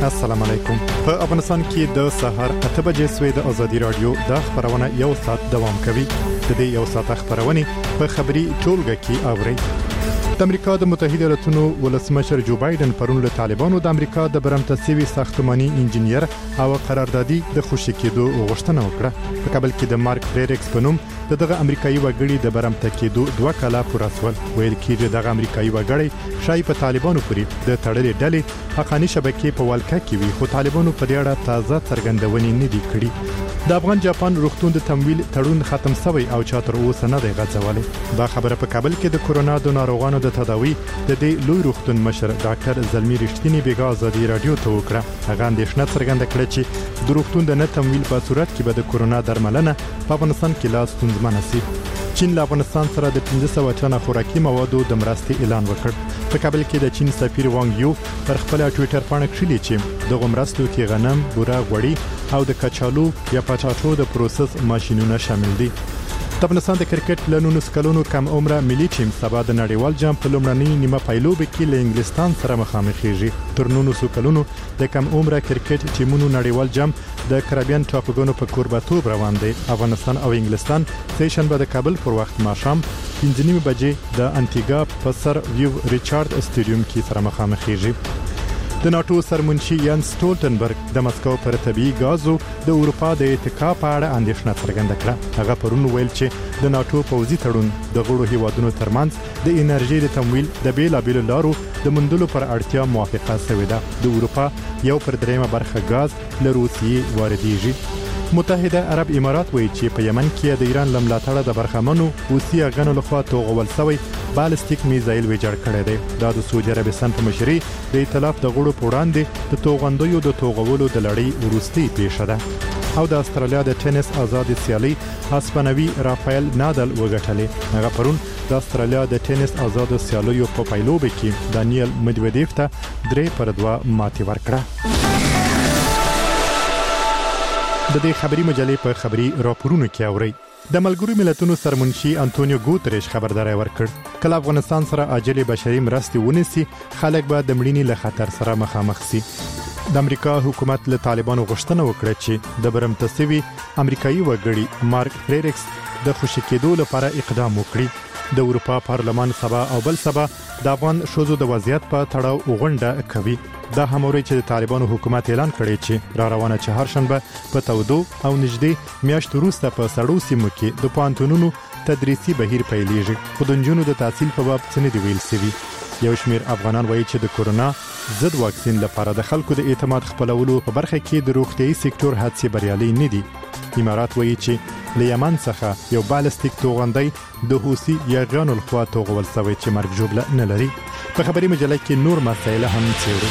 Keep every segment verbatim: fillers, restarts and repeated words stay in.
السلام علیکم. په افغانستان کې د سحر اته بجې سوي د ازادي رادیو د خبرونه یو ساعت دوام کوي. د دې یو ساعت خبرونه په خبري ټولګه کې اوري. د امریکا د متحده ایالاتونو ولسمشر جو بایدن پرون له طالبانو د امریکا د برمتسوي ساختماني انجنیر او قراردادي د خوشی کېدو غوښتنه وکړه. په کابل کې د مارک فریریکس په نوم دغه امریکایي وګړي د برمته کېدو دوه کاله پوره شول. ویل کېږي دغه امریکایي وګړي شای په طالبانو پورې د تړلې ډلې حقاني شبکې په والکه کې وي، خو طالبانو په دې اړه تازه څرګندونې نه دي کړې. د افغان جاپان روغتون د تمویل تړون ختم شوی او چا تر اوسه نه دی غځولې. دا خبره په کابل کې د کورونا د ناروغانو د تداوی د دې لوی روغتون مشر ډاکټر زلمی رښتینی بیګا ازادي رادیو ته وکړه. هغه اندېښنه څرګنده کړه چې د روغتون د نه تمویل په صورت کې به د کورونا درملنه په افغانستان کې لا ستونزمنه شي. چین له افغانستان سره د پنځه سوه ټنه خوراکي موادو د مرستې اعلان وکړ. په کابل کې د چین سفیر وانګ یو پر خپل ټوئیټر باندې کړی چې د مرستو کې غنم، بوره، غوړي او د کچالو یا پټاټو د پروسس ماشينونه شامل دي. د افغانستان د کرکټ له نولس کلونو کم عمره ملي ټیم سبا د نړیوال جام په لومړنۍ نیمه پایلوب کې له انګلستان سره مخامخ کیږي. تر نولس کلونو د کم عمره کرکټ ټیمونو نړیوال جام د کریبیان ټاپوګانو په کوربتوب روان دي. افغانستان او انګلستان سه شنبه د کابل پر وخت ماښام پنځه نیمه بجې د انټیګا په سر ویو ریچارډ اسټیډیوم کې سره مخامخ کیږي. د ناتو سرمنشي یان سټولټنبرګ د مسکو پر طبيعي غازو د اروپا د اتکا په اړه اندېښنه څرګنده کړه. هغه پرون ویل چې د ناتو پوځي تړون د غړو هیوادونو ترمنځ د انرژي د تمویل د بیلابېلو لارو د مندلو پر اړتیا موافقه شوې ده. د اروپا یو پر دریمه برخه غاز له روسیې واردېږي. متحده عرب امارات وایي چې په یمن کې د ایران لملاتړه د برخمنو حوثي غنو لخوا توغول شوی بالستیک میزایل ویجاړ کړی دی. دا د سعودي عربستان په مشرۍ د ائتلاف د غړو په وړاندې د توغندیو د توغولو د لړۍ وروستۍ پیښه ده. او د استرالیا د ټینس آزاد سیالي هسپانوي رافایل نادال وګټلې. هغه پرون د استرالیا د ټینس آزاد سیالیو په پایلوب کې دانیل مدویدیف ته درې پر دوه ماتې ورکړه. د دې خبري مجلې په خبري راپورونو کې اوري. د ملګرو ملتونو سرمنشي انټونیو ګوتریش خبرداري ورکړ کله افغانستان سره عاجل بشري مرستې ونیسي خلک به د مړینې له خطر سره مخامخ شي. د امریکا حکومت له طالبانو غوښتنه وکړه چې د برمتسوي امریکایي وګړي مارک فریریکس د خوشی کېدو لپاره اقدام وکړي. د اروپا پارلمان سبا او بل سبا د افغان شوزو د وضعیت په تړاو غونډه کوي. دا هموري چې د طالبانو حکومت اعلان کړی چې را روانه چهار شنبه په تودو او نږدې میاشتو وروسته په سړو سیمو کې د پانتونونو تدریسي بهیر پیلېږي. خو د نجونو د تحصیل په باب څه نه دی ویل شوی. یو شمیر افغانان وایي چې د کورونا ضد واکسین لپاره د خلکو د اعتماد خپلولو په برخه کې د روغتيایي سکتور هڅې بریالي نه دي. امارات وایي چې له یمن څخه یو بالستیک توغندی د حوثي یاغیانو لخوا توغول شوی چې مرګ ژوبله نه لري. په خبري مجله کې نور مسایل هم څېړو.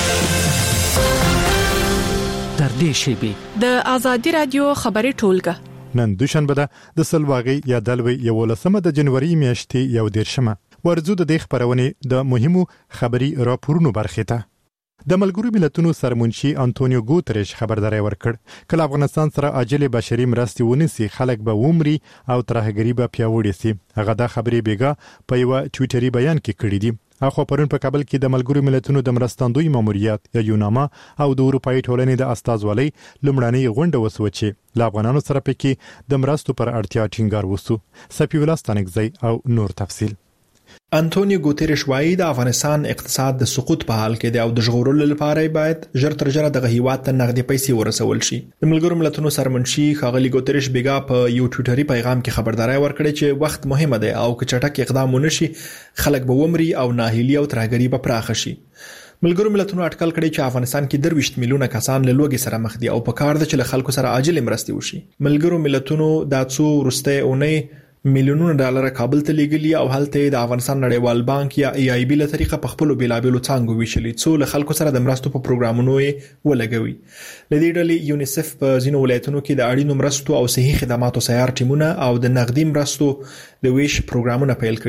تر دې شی د ازادي رادیو خبري ټولګه نن دوشنبه ده د سلواغي یا دلوي یو لسمه د جنوري میاشتې یو دیرشمه. ورزو د دې خبرونه د مهمو خبري راپورونو برخه ته. د ملګرو ملتونو سرمنشي انټونیو ګوتریش خبرداري ورکړ کله افغانستان سره عاجل بشري مرستې ونیسي خلک به ومري او ترهګری به پیاوړي شي. هغه دا خبري بیګا په یو ټوئیټري بیان کې کړی دی. اخو پرون په کابل کې د ملګرو ملتونو د مرستندوی ماموریت یا یوناما او د اروپאי ټولنې د استازولۍ لمړنۍ غونډه وسو چې له افغانانو سره پکې د مرستو پر اړتیا ټینګار وسو. سپی ولاستانګزی او نور تفصیل. انټونیو ګوتریش وایي د افغانستان اقتصاد د سقوط په حال کې دی او د ژغورلو لپاره باید ژر تر ژره دغه هیواد ته نغدي پیسې ورسول شي. د ملګرو ملتونو سرمنشي ښاغلي ګوتریش بیګا په یو ټوئیټري پیغام کې خبرداري ورکړه چې وخت مهمه دی او که چټک اقدام ونشي خلک به ومري او ناهیلي او ترهګري به پراخه شي. ملګرو ملتونو اټکل کړی چې افغانستان کې درویشت میلیونه کسان له لوږې سره مخ دي او په کار ده چې له خلکو سره عاجل مرستې وشي. ملګرو ملتونو د څو وروستۍ اونۍ میلیونونه ډالر کابل ته لیږلي او هلته د افغانستان نړیوال بانک یا ای آی بی له طریقه په خپل بیلابېلو څانګو ویشلي څو له خلکو سره د مرستو په پروګرامونو ولګوي. لدې ډلې یونیسف په ځینو ولایتونو کې د اړینو مرستو او صحي خدماتو سیار ټیمونه او د نقدي مرستو د ویش پروګرامونه پیل کړي.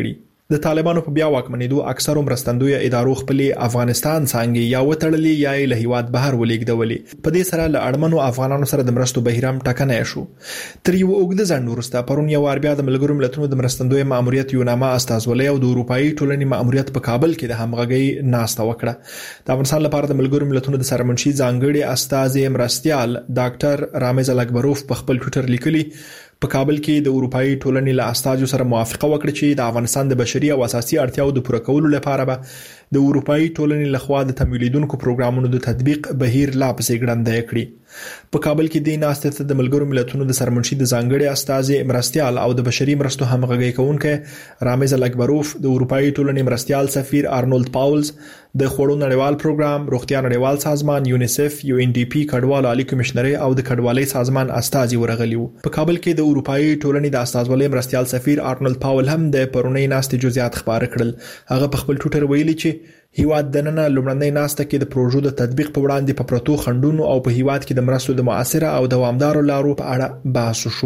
د طالبانو په بیا واکمنېدو اکثر مرستندوی ادارو خپل افغانستان څنګه یا وټړلې یا له هیواد بهر ولېږدولې. په دې سره له اړمنو افغانانو سره د مرستو بهیرام ټکنه شو. تر یو اوږده ځنډ وروسته پرون یو بیا د ملګرو ملتونو د مرستندوی ماموریت یوناما استازولۍ او د اروپאי ټولنې ماموریت په کابل کې د همغږۍ ناسته وکړه. د افغانستان لپاره د ملګرو ملتونو د سرمنشي ځانګړي استاذ مرستيال ډاکټر رامز الکبروف په خپل ټوئیټر لیکلي په کابل کې د اروپאי ټولنې له استازو سره موافقه وکړه چې د افغانستان د بشري او اساسي اړتیاو د پوره کولو لپاره به د اروپאי ټولنې لخوا د تمویلیدونکو پروګرامونو د تطبیق بهیر لا پسې ګړندی کړي. په کابل کې د ناستې د ملګرو ملتونو د سرمنشي د ځانګړي استاذ مرستيال او د بشري مرستو همغږي کوونکي رامز الکبروف، د اروپאי ټولنې مرستيال سفیر ارنولد پاولز، د خوړو نړیوال پروګرام، روغتیا نړیوال سازمان، یونیسف، یو ان ډي پی کډوالو عالی کمشنري او د کډوالۍ سازمان استازي ورغلي وو. په کابل کې د اروپאי ټولنې د استازولۍ مرستيال سفیر ارنولد پاول هم د پرونی ناستې جزئیات خبر کړل. هغه په خپل ټوئیټر ویلي چې هیواد دننه لومړنۍ ناسته کې د پروژو د تطبیق په وړاندې په پروتو خندونو او په هیواد کې د مرستو د مؤثره او دوامدارو لارو په اړه بحث شو.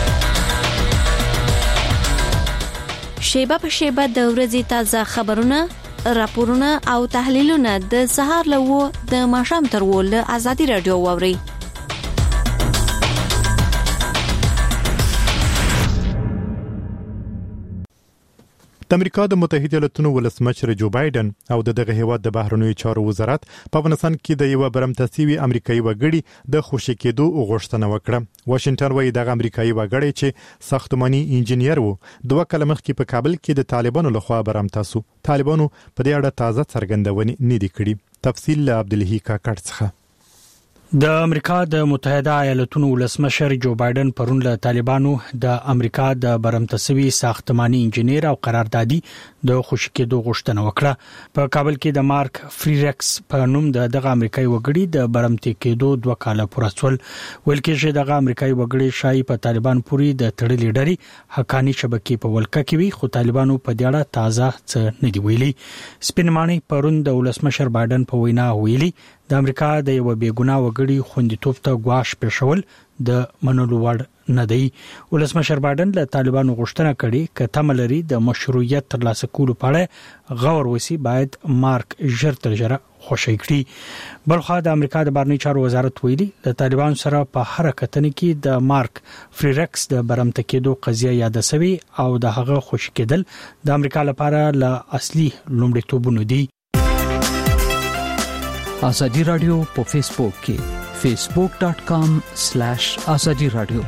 شیبه په شیبه د ورځې تازه خبرونه، راپورونه او تحلیلونه د سهار له و د ماښام تر و له آزادي رادیو واوري. د امریکا د متحده ایالاتونو ولسمشر جو بایدن او دغه هیواد د بهرنیو چارو وزارت په افغانستان کې د یو برمتسیوي امریکایي وګړي د خوشی کېدو غوښتنه وکړه. واشنگټن وايي د امریکایي وګړي چې ساختماني انجنیر وو دوه کلمه مخکې په کابل کې د طالبانو لخوا برمتاسو. طالبانو په دې اړه تازه څرګندونې نه دي کړې. تفصیل له عبدالهی کاکړ څخه. د امریکا د متحده ایالاتونو ولسمشر جو بایدن پرون له طالبانو د امریکا د برمتسوي ساختماني انجنیر او قراردادي د خوشی کېدو غوښتنه وکړه. په کابل کې د مارک فریرکس په نوم د دغه امریکایي وګړي د برمته کېدو دوه کاله پوره شول. ویل کېږي چې دغه امریکایي وګړي شای په طالبان پوری د تړلې ډلې حقانی شبکې په ولکه کې وي، خو طالبانو په دې اړه تازه څه نه دی ویلي. سپینمانی پرون د ولسمشر بایدن په وینا ویلي د امریکا د یو بیګناه وګړي خوندیتوب ته غواش پېښول د منلو وړ نه دی. ولسمشر بایدن له طالبانو غوښتنه کړې چې تملري د مشروعیت ترلاسه کولو په اړه غور وسی باید مارک ژر تر ژره خوشی کړي. بلخو د امریکا د بهرنیو چارو وزارت ویلي د طالبان سره په حرکتنه کې د مارک فریرکس د برمته کېدو قضیه یاد سوي او د هغه خوشی کېدل د امریکا لپاره له اصلي لومړیتوبونو دي. آزادی رادیو په فیسبوک کې facebook dot com slash azadi radio.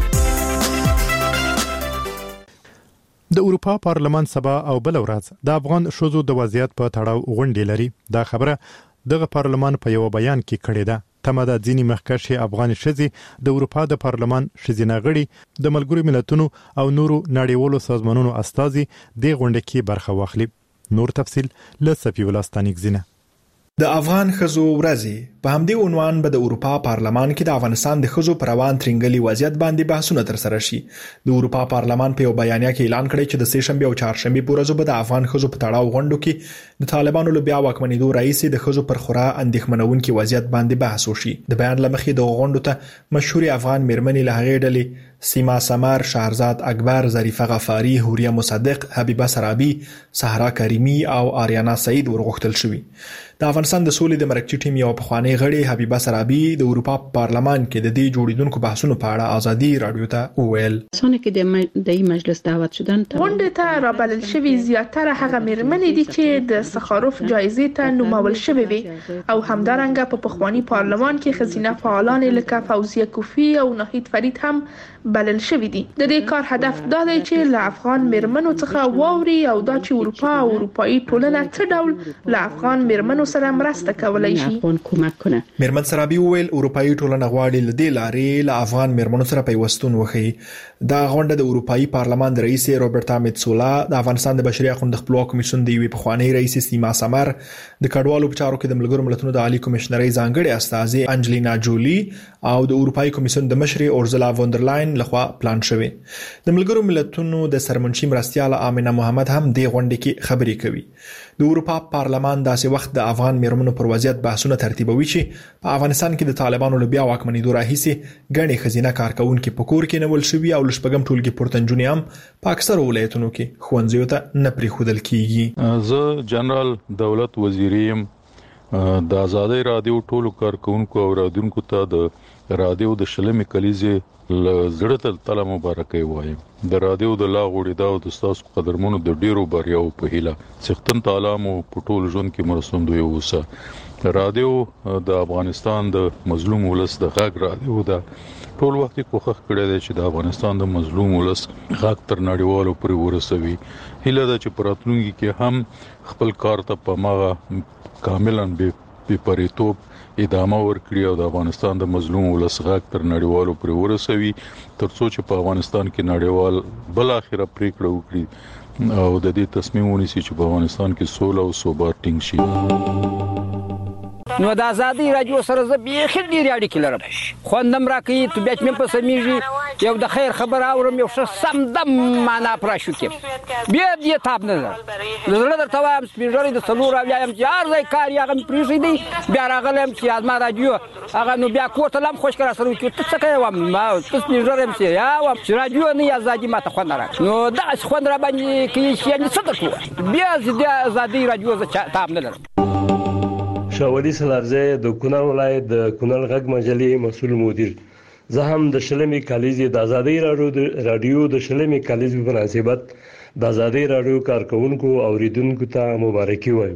د اروپا پارلمان سبا او بل ورځ د افغان شوزو د وضعیت په تړاو غونډه لري. دا خبره دغه پارلمان په یو بیان کې کړې ده. تمه د ځینی مخکښ افغان شذي د اروپا د پارلمان شذینه غړي د ملګرو ملتونو او نورو نړیوالو سازمانونو استازي د غونډه کې برخه واخلي. نور تفصيل له صفي ولستانیک زینه. د افغان خزو ورځي په همدې عنوان به د اروپا پارلمان کې د افغانستان د خزو پر روان ترنګلي وضعیت باندې بحثونه تر سره شي. د اروپا پارلمان په یو بیانیه کې اعلان کړی چې د سه شنبه او چهارشنبه په ورځو به د افغان خزو په تړاو غونډو کې د طالبانو له بیا واکمنېدو رئیس د خزو پر خورا اندېښمنونکي وضعیت باندې بحث وشي. د بیان لمخې د غونډو ته مشهور افغان میرمنې له هغې ډلې سیما سمر، شهرزاد اکبر، ظریفه غفاری، حوریه مصدق، حبیبه سرابی، صحرا کریمی او آریانا سعید ورغښتل شوی. د افغانستان د سولې د مرکزي ټیم یو پخوانی غړي حبیبه سرابی د اروپا پارلمان کې د دې جوړیدونکو بحثونو په اړه آزادي رادیو ته وویل. څونه کې د دې مجلس دعوت شدن غونډه ته رابلل شوی زیاتره هغه میرمنې دي چې د سخاروف جایزې ته نومول شوی وي او همدارنګه په پخوانی پارلمان کې خزینه فعالان لکه فوزیه کوفی او ناهید فرید هم بلل شوی دي. د دې کار هدف دا دی چې له افغان میرمنو څخه واوري او دا چې اروپا او اروپאי ټولنه څه ډول له افغان میرمنو سره مرسته کولای شي. افغان کومک کنه. میرمن سرابی وویل اروپאי ټولنه غواړي له دې لارې له افغان میرمنو سره پیوستون وکړي. دا غونډه د اروپאי پارلمان د رئیس روبرتا میتسولا، د افغانستان د بشري حقوقو خپلواک کمیسیون د یوې پخوانی رئیس سیما سمر، د کډوالو په چارو کې د ملګرو ملتونو د عالی کمشنري ځانګړي استاذ انجلینا جولی او د اروپאי کمیسیون د مشر اورزلا وندرلاین لخوا پلان شوی. د ملګرو ملتونو د سرمنشي مرستیال امینه محمد هم د غونډې کې خبرې کوي. د اروپا پارلمان داسې وخت د افغان میرمنو پر وضعیت بحثونه ترتیبوي چې په افغانستان کې د طالبانو له بیا واکمنېدو راهیسې غني خزینه کارکونکو په کور کې نیول شوی او لشپګم ټولګي پورتنجونی هم په اکثر ولایتونو کې خوندزیو ته نه پریښودل کیږي. زه جنرال دولت وزیریم د آزادۍ رادیو ټولو کارکونکو او رادیونکو ته د رادیو د شلمې کلیزې لزړه تل تل مبارکي وایم. د رادیو د لا غوړې دا د تاسو قدرمنو د ډیرو بریاو په هیله څښتن تعالی مو په ټول ژوند کې مرسوم دی اوسه. رادیو د افغانستان د مظلوم ولس د غږ رادیو دا ټول وخت کوښښ کړی دی چې د افغانستان د مظلوم ولس غږ تر نړیوالو پورې ورسوي. هیله ده چې پراتلونکي کې هم خپل کار ته په ماغه کاملا به پریتوب ادامه ورکړي او د افغانستان د مظلوم ولس غږ تر نړیوالو پورې ورسوي ترڅو چې په افغانستان کې نړیوال بل اخره پریکړه وکړي او د دې تصمیم ونیسي چې په افغانستان کې سوله او ثبات ټینګ شي. نو د آزادۍ رادیو سره زه بیخي ډېرې اړیکې لرم. خوندم راکوي، طبیعت مې په سمیږي، یو د خیر خبر اورم، یو ښه سمدم معنا پراشو کې بیا دې تاب نه ده. زړه درته وایم سپینږیري د څلور اویایم چې هر ځای کار یې هغه مې پرېښی دی. بیا راغلم چې زما رادیو هغه نو بیا کور ته لاړم خوشکه راسره وکړي ته څه کوې وم ما ته سپینږیری یم چې یا وم چې رادیو نه یې ازادي ماته خوند راکړي نو داسې خوند راباندې کوي چې یعنې څه درته ووایم. بیا زه د ازادۍ رادیو زه تاب نه لرم. شاولي سلارزی د کونړ ولایت د کونړ غږ مجلې مسؤل مدیر. زه هم د شلمې کالیزې د آزادۍ رادیو د شلمې کالیزې په مناسبت د آزادۍ رادیو کارکونکو او اوریدونکو ته مبارکي وایم.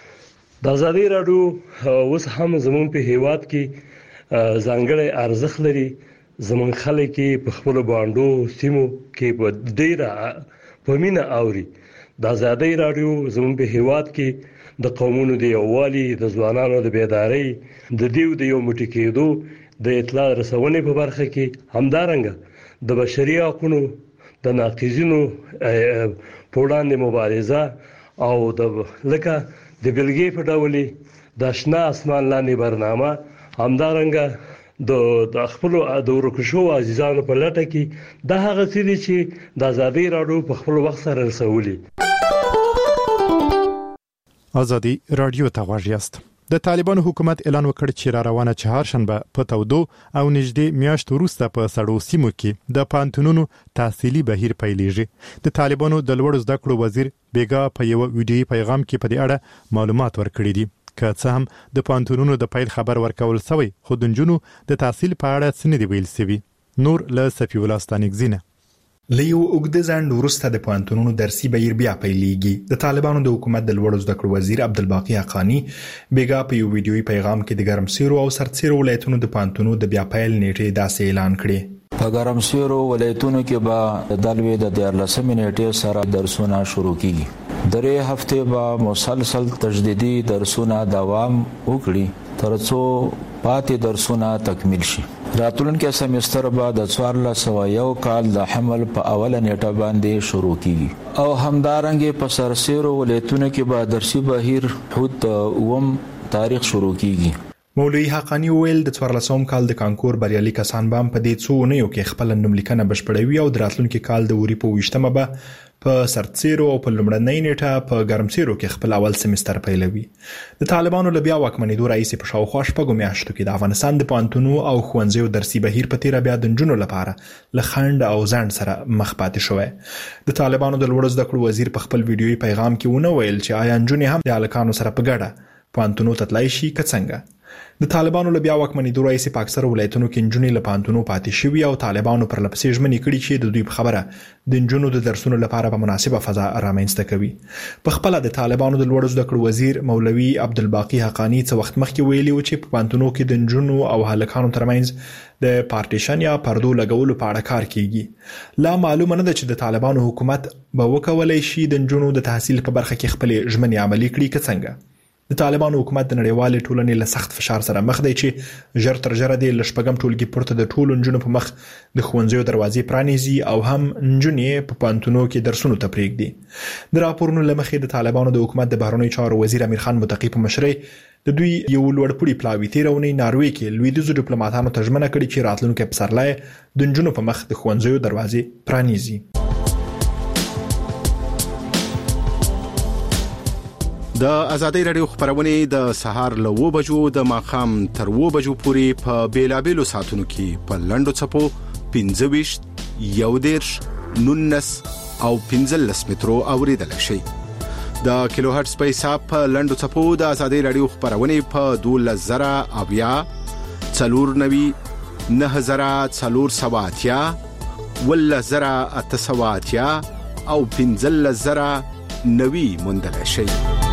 د آزادۍ رادیو اوس هم زموږ په هیواد کې ځانګړی ارزښت لري. زموږ خلک په خپل باندو سیمو کې په ډیره په مینه اوري. د آزادۍ رادیو زموږ په هیواد کې د قومونو د یووالي، د ځوانانو د بیدارۍ، د دیو د یو موټی کېدو، د اطلاع رسونې په برخه کې همدارنګه د بشري حقوقو د ناقضینو په وړاندې مبارزه او د لکه د بلګې په ډول د آشنا اسمان لاندې برنامه همدارنګه د د خپل د ورکشو عزیزانو په لټه کې د هغه څه دي چې د آزادۍ راډیو په خپل وخت سره رسولي. آزادی رادیو ته غوږ یاست. د طالبانو حکومت اعلان وکړ چې را روانه چهارشنبه په تودو او نږدې میاشت وروسته په سړو سیمو کې د پانتونونو تحصیلي بهیر پیلېږي. د طالبانو د لوړ زده کړو وزیر بیګا په یو ویډیويي پیغام کې په دې اړه معلومات ورکړي دي. که څه هم د پانتونونو د پیل خبر ورکول شوی خو د نجونو د تحصیل په اړه څه نه دی ویل شوی. نور له صفي الله ستانګزینه. لیو اوګد ځند ورسته د پوهنتونونو درسي بهیر بیا پیلېږي. د طالبانو د حکومت د لوړو زده کړو وزیر عبدالباقي حقانی بیګا په یو ویډیويي پیغام کې د ګرمسیرو او سرتسیرو ولایتونو د پوهنتونونو د بیا پیل نیټې داسې اعلان کړي. په ګرمسیرو ولایتونو کې به د دلوي د دیارلسمې نیټې سره درسونه شروع کیږي. درې هفته به مسلسل تجدیدي درسونه دوام وکړي ترڅو پاتې درسونه تکمیل شي. راتلونکي سمستر به د څوارلس سوه یو کال د حمل په اوله نیټه باندې شروع کیږي او همدارنګه په سرسیرو ولایتونو کې به درسي بهیر حد اوم تاریخ شروع کیږي. مولوی حقانی ویل د څوارلسم کال د کانکور بریالي کسان به په دې څو اونیو کې خپل نوملیکنه بشپړوي او د راتلونکي کال د وری په ویشتمه به په سرتسیرو او په لومړنۍ نیټه په ګرمسیرو کې خپل اول سمستر پیلوي. د طالبانو له بیا واکمنېدو راهیسې په شاوخوا شپږو میاشتو کې د افغانستان د پوهنتونو او ښوونځیو درسي بهیر په تیره بیا د نجونو لپاره له خنډ او ځنډ سره مخ پاتې شوی. د طالبانو د لوړو زده کړو وزیر په خپل ویډیويي پیغام کې ونه ویل چې آیا نجونې هم د هلکانو سره په ګډه پوهنتونو ته تللی شي که څنګه. د طالبانو له بیا واکمنېدو راهیسې په اکثرو ولایتونو کې نجونې له پوهنتونو پاتې شوي او طالبانو پر لپسې ژمنې کړي چې د دوی په خبره د نجونو د درسونو لپاره په مناسبه فضا رامنځته کوي. په خپله د طالبانو د لوړو زده کړو وزیر مولوي عبدالباقي حقانی څه وخت مخکې ویلي و چې په پوهنتونو کې د نجونو او هلکانو ترمنځ د پارټیشن یا پردو لګولو په اړه کار کیږي. لا معلومه نه ده چې د طالبانو حکومت به وکولای شي د نجونو د تحصیل په برخه کې خپل ژمنې عملي کړي که څنګه. د طالبانو حکومت د نړیوال ټولنې له سخت فشار سره مخ دی چې ژر تر ژره د لشپګم ټولګي پورته د ټولو نجونو په مخ د ښوونځیو دروازې پرانیزي او هم نجونې په پانتونو کې درسونو ته پرېږدي. د راپورونو لمخې د طالبانو د حکومت د بهرنیو چارو وزیر امیر خان متقی په مشرۍ د دوی یو لوړپوړي پلاوي تیرونې ناروې کې لویدیځو ډیپلوماټانو ته ژمنه کړې چې راتلونکي پسرلی د نجونو په مخ د ښوونځیو دروازې پرانیزي. د ازادۍ رادیو خبرونه د سهار له و بجو د ماخام تر و بجو پورې په بیلابېلو ساعتونو کې په لندو چپو پنځه ویشت یو دیرش نونس او پنځلس مترو اوریدل شي. د کیلو هرتز په حساب په لندو چپو د ازادۍ رادیو خبرونه په دوولس زره اویا څلور نوي نه زره څلور سواتیا ول زره اته سواتیا او پنځلس زره نوي موندل شي.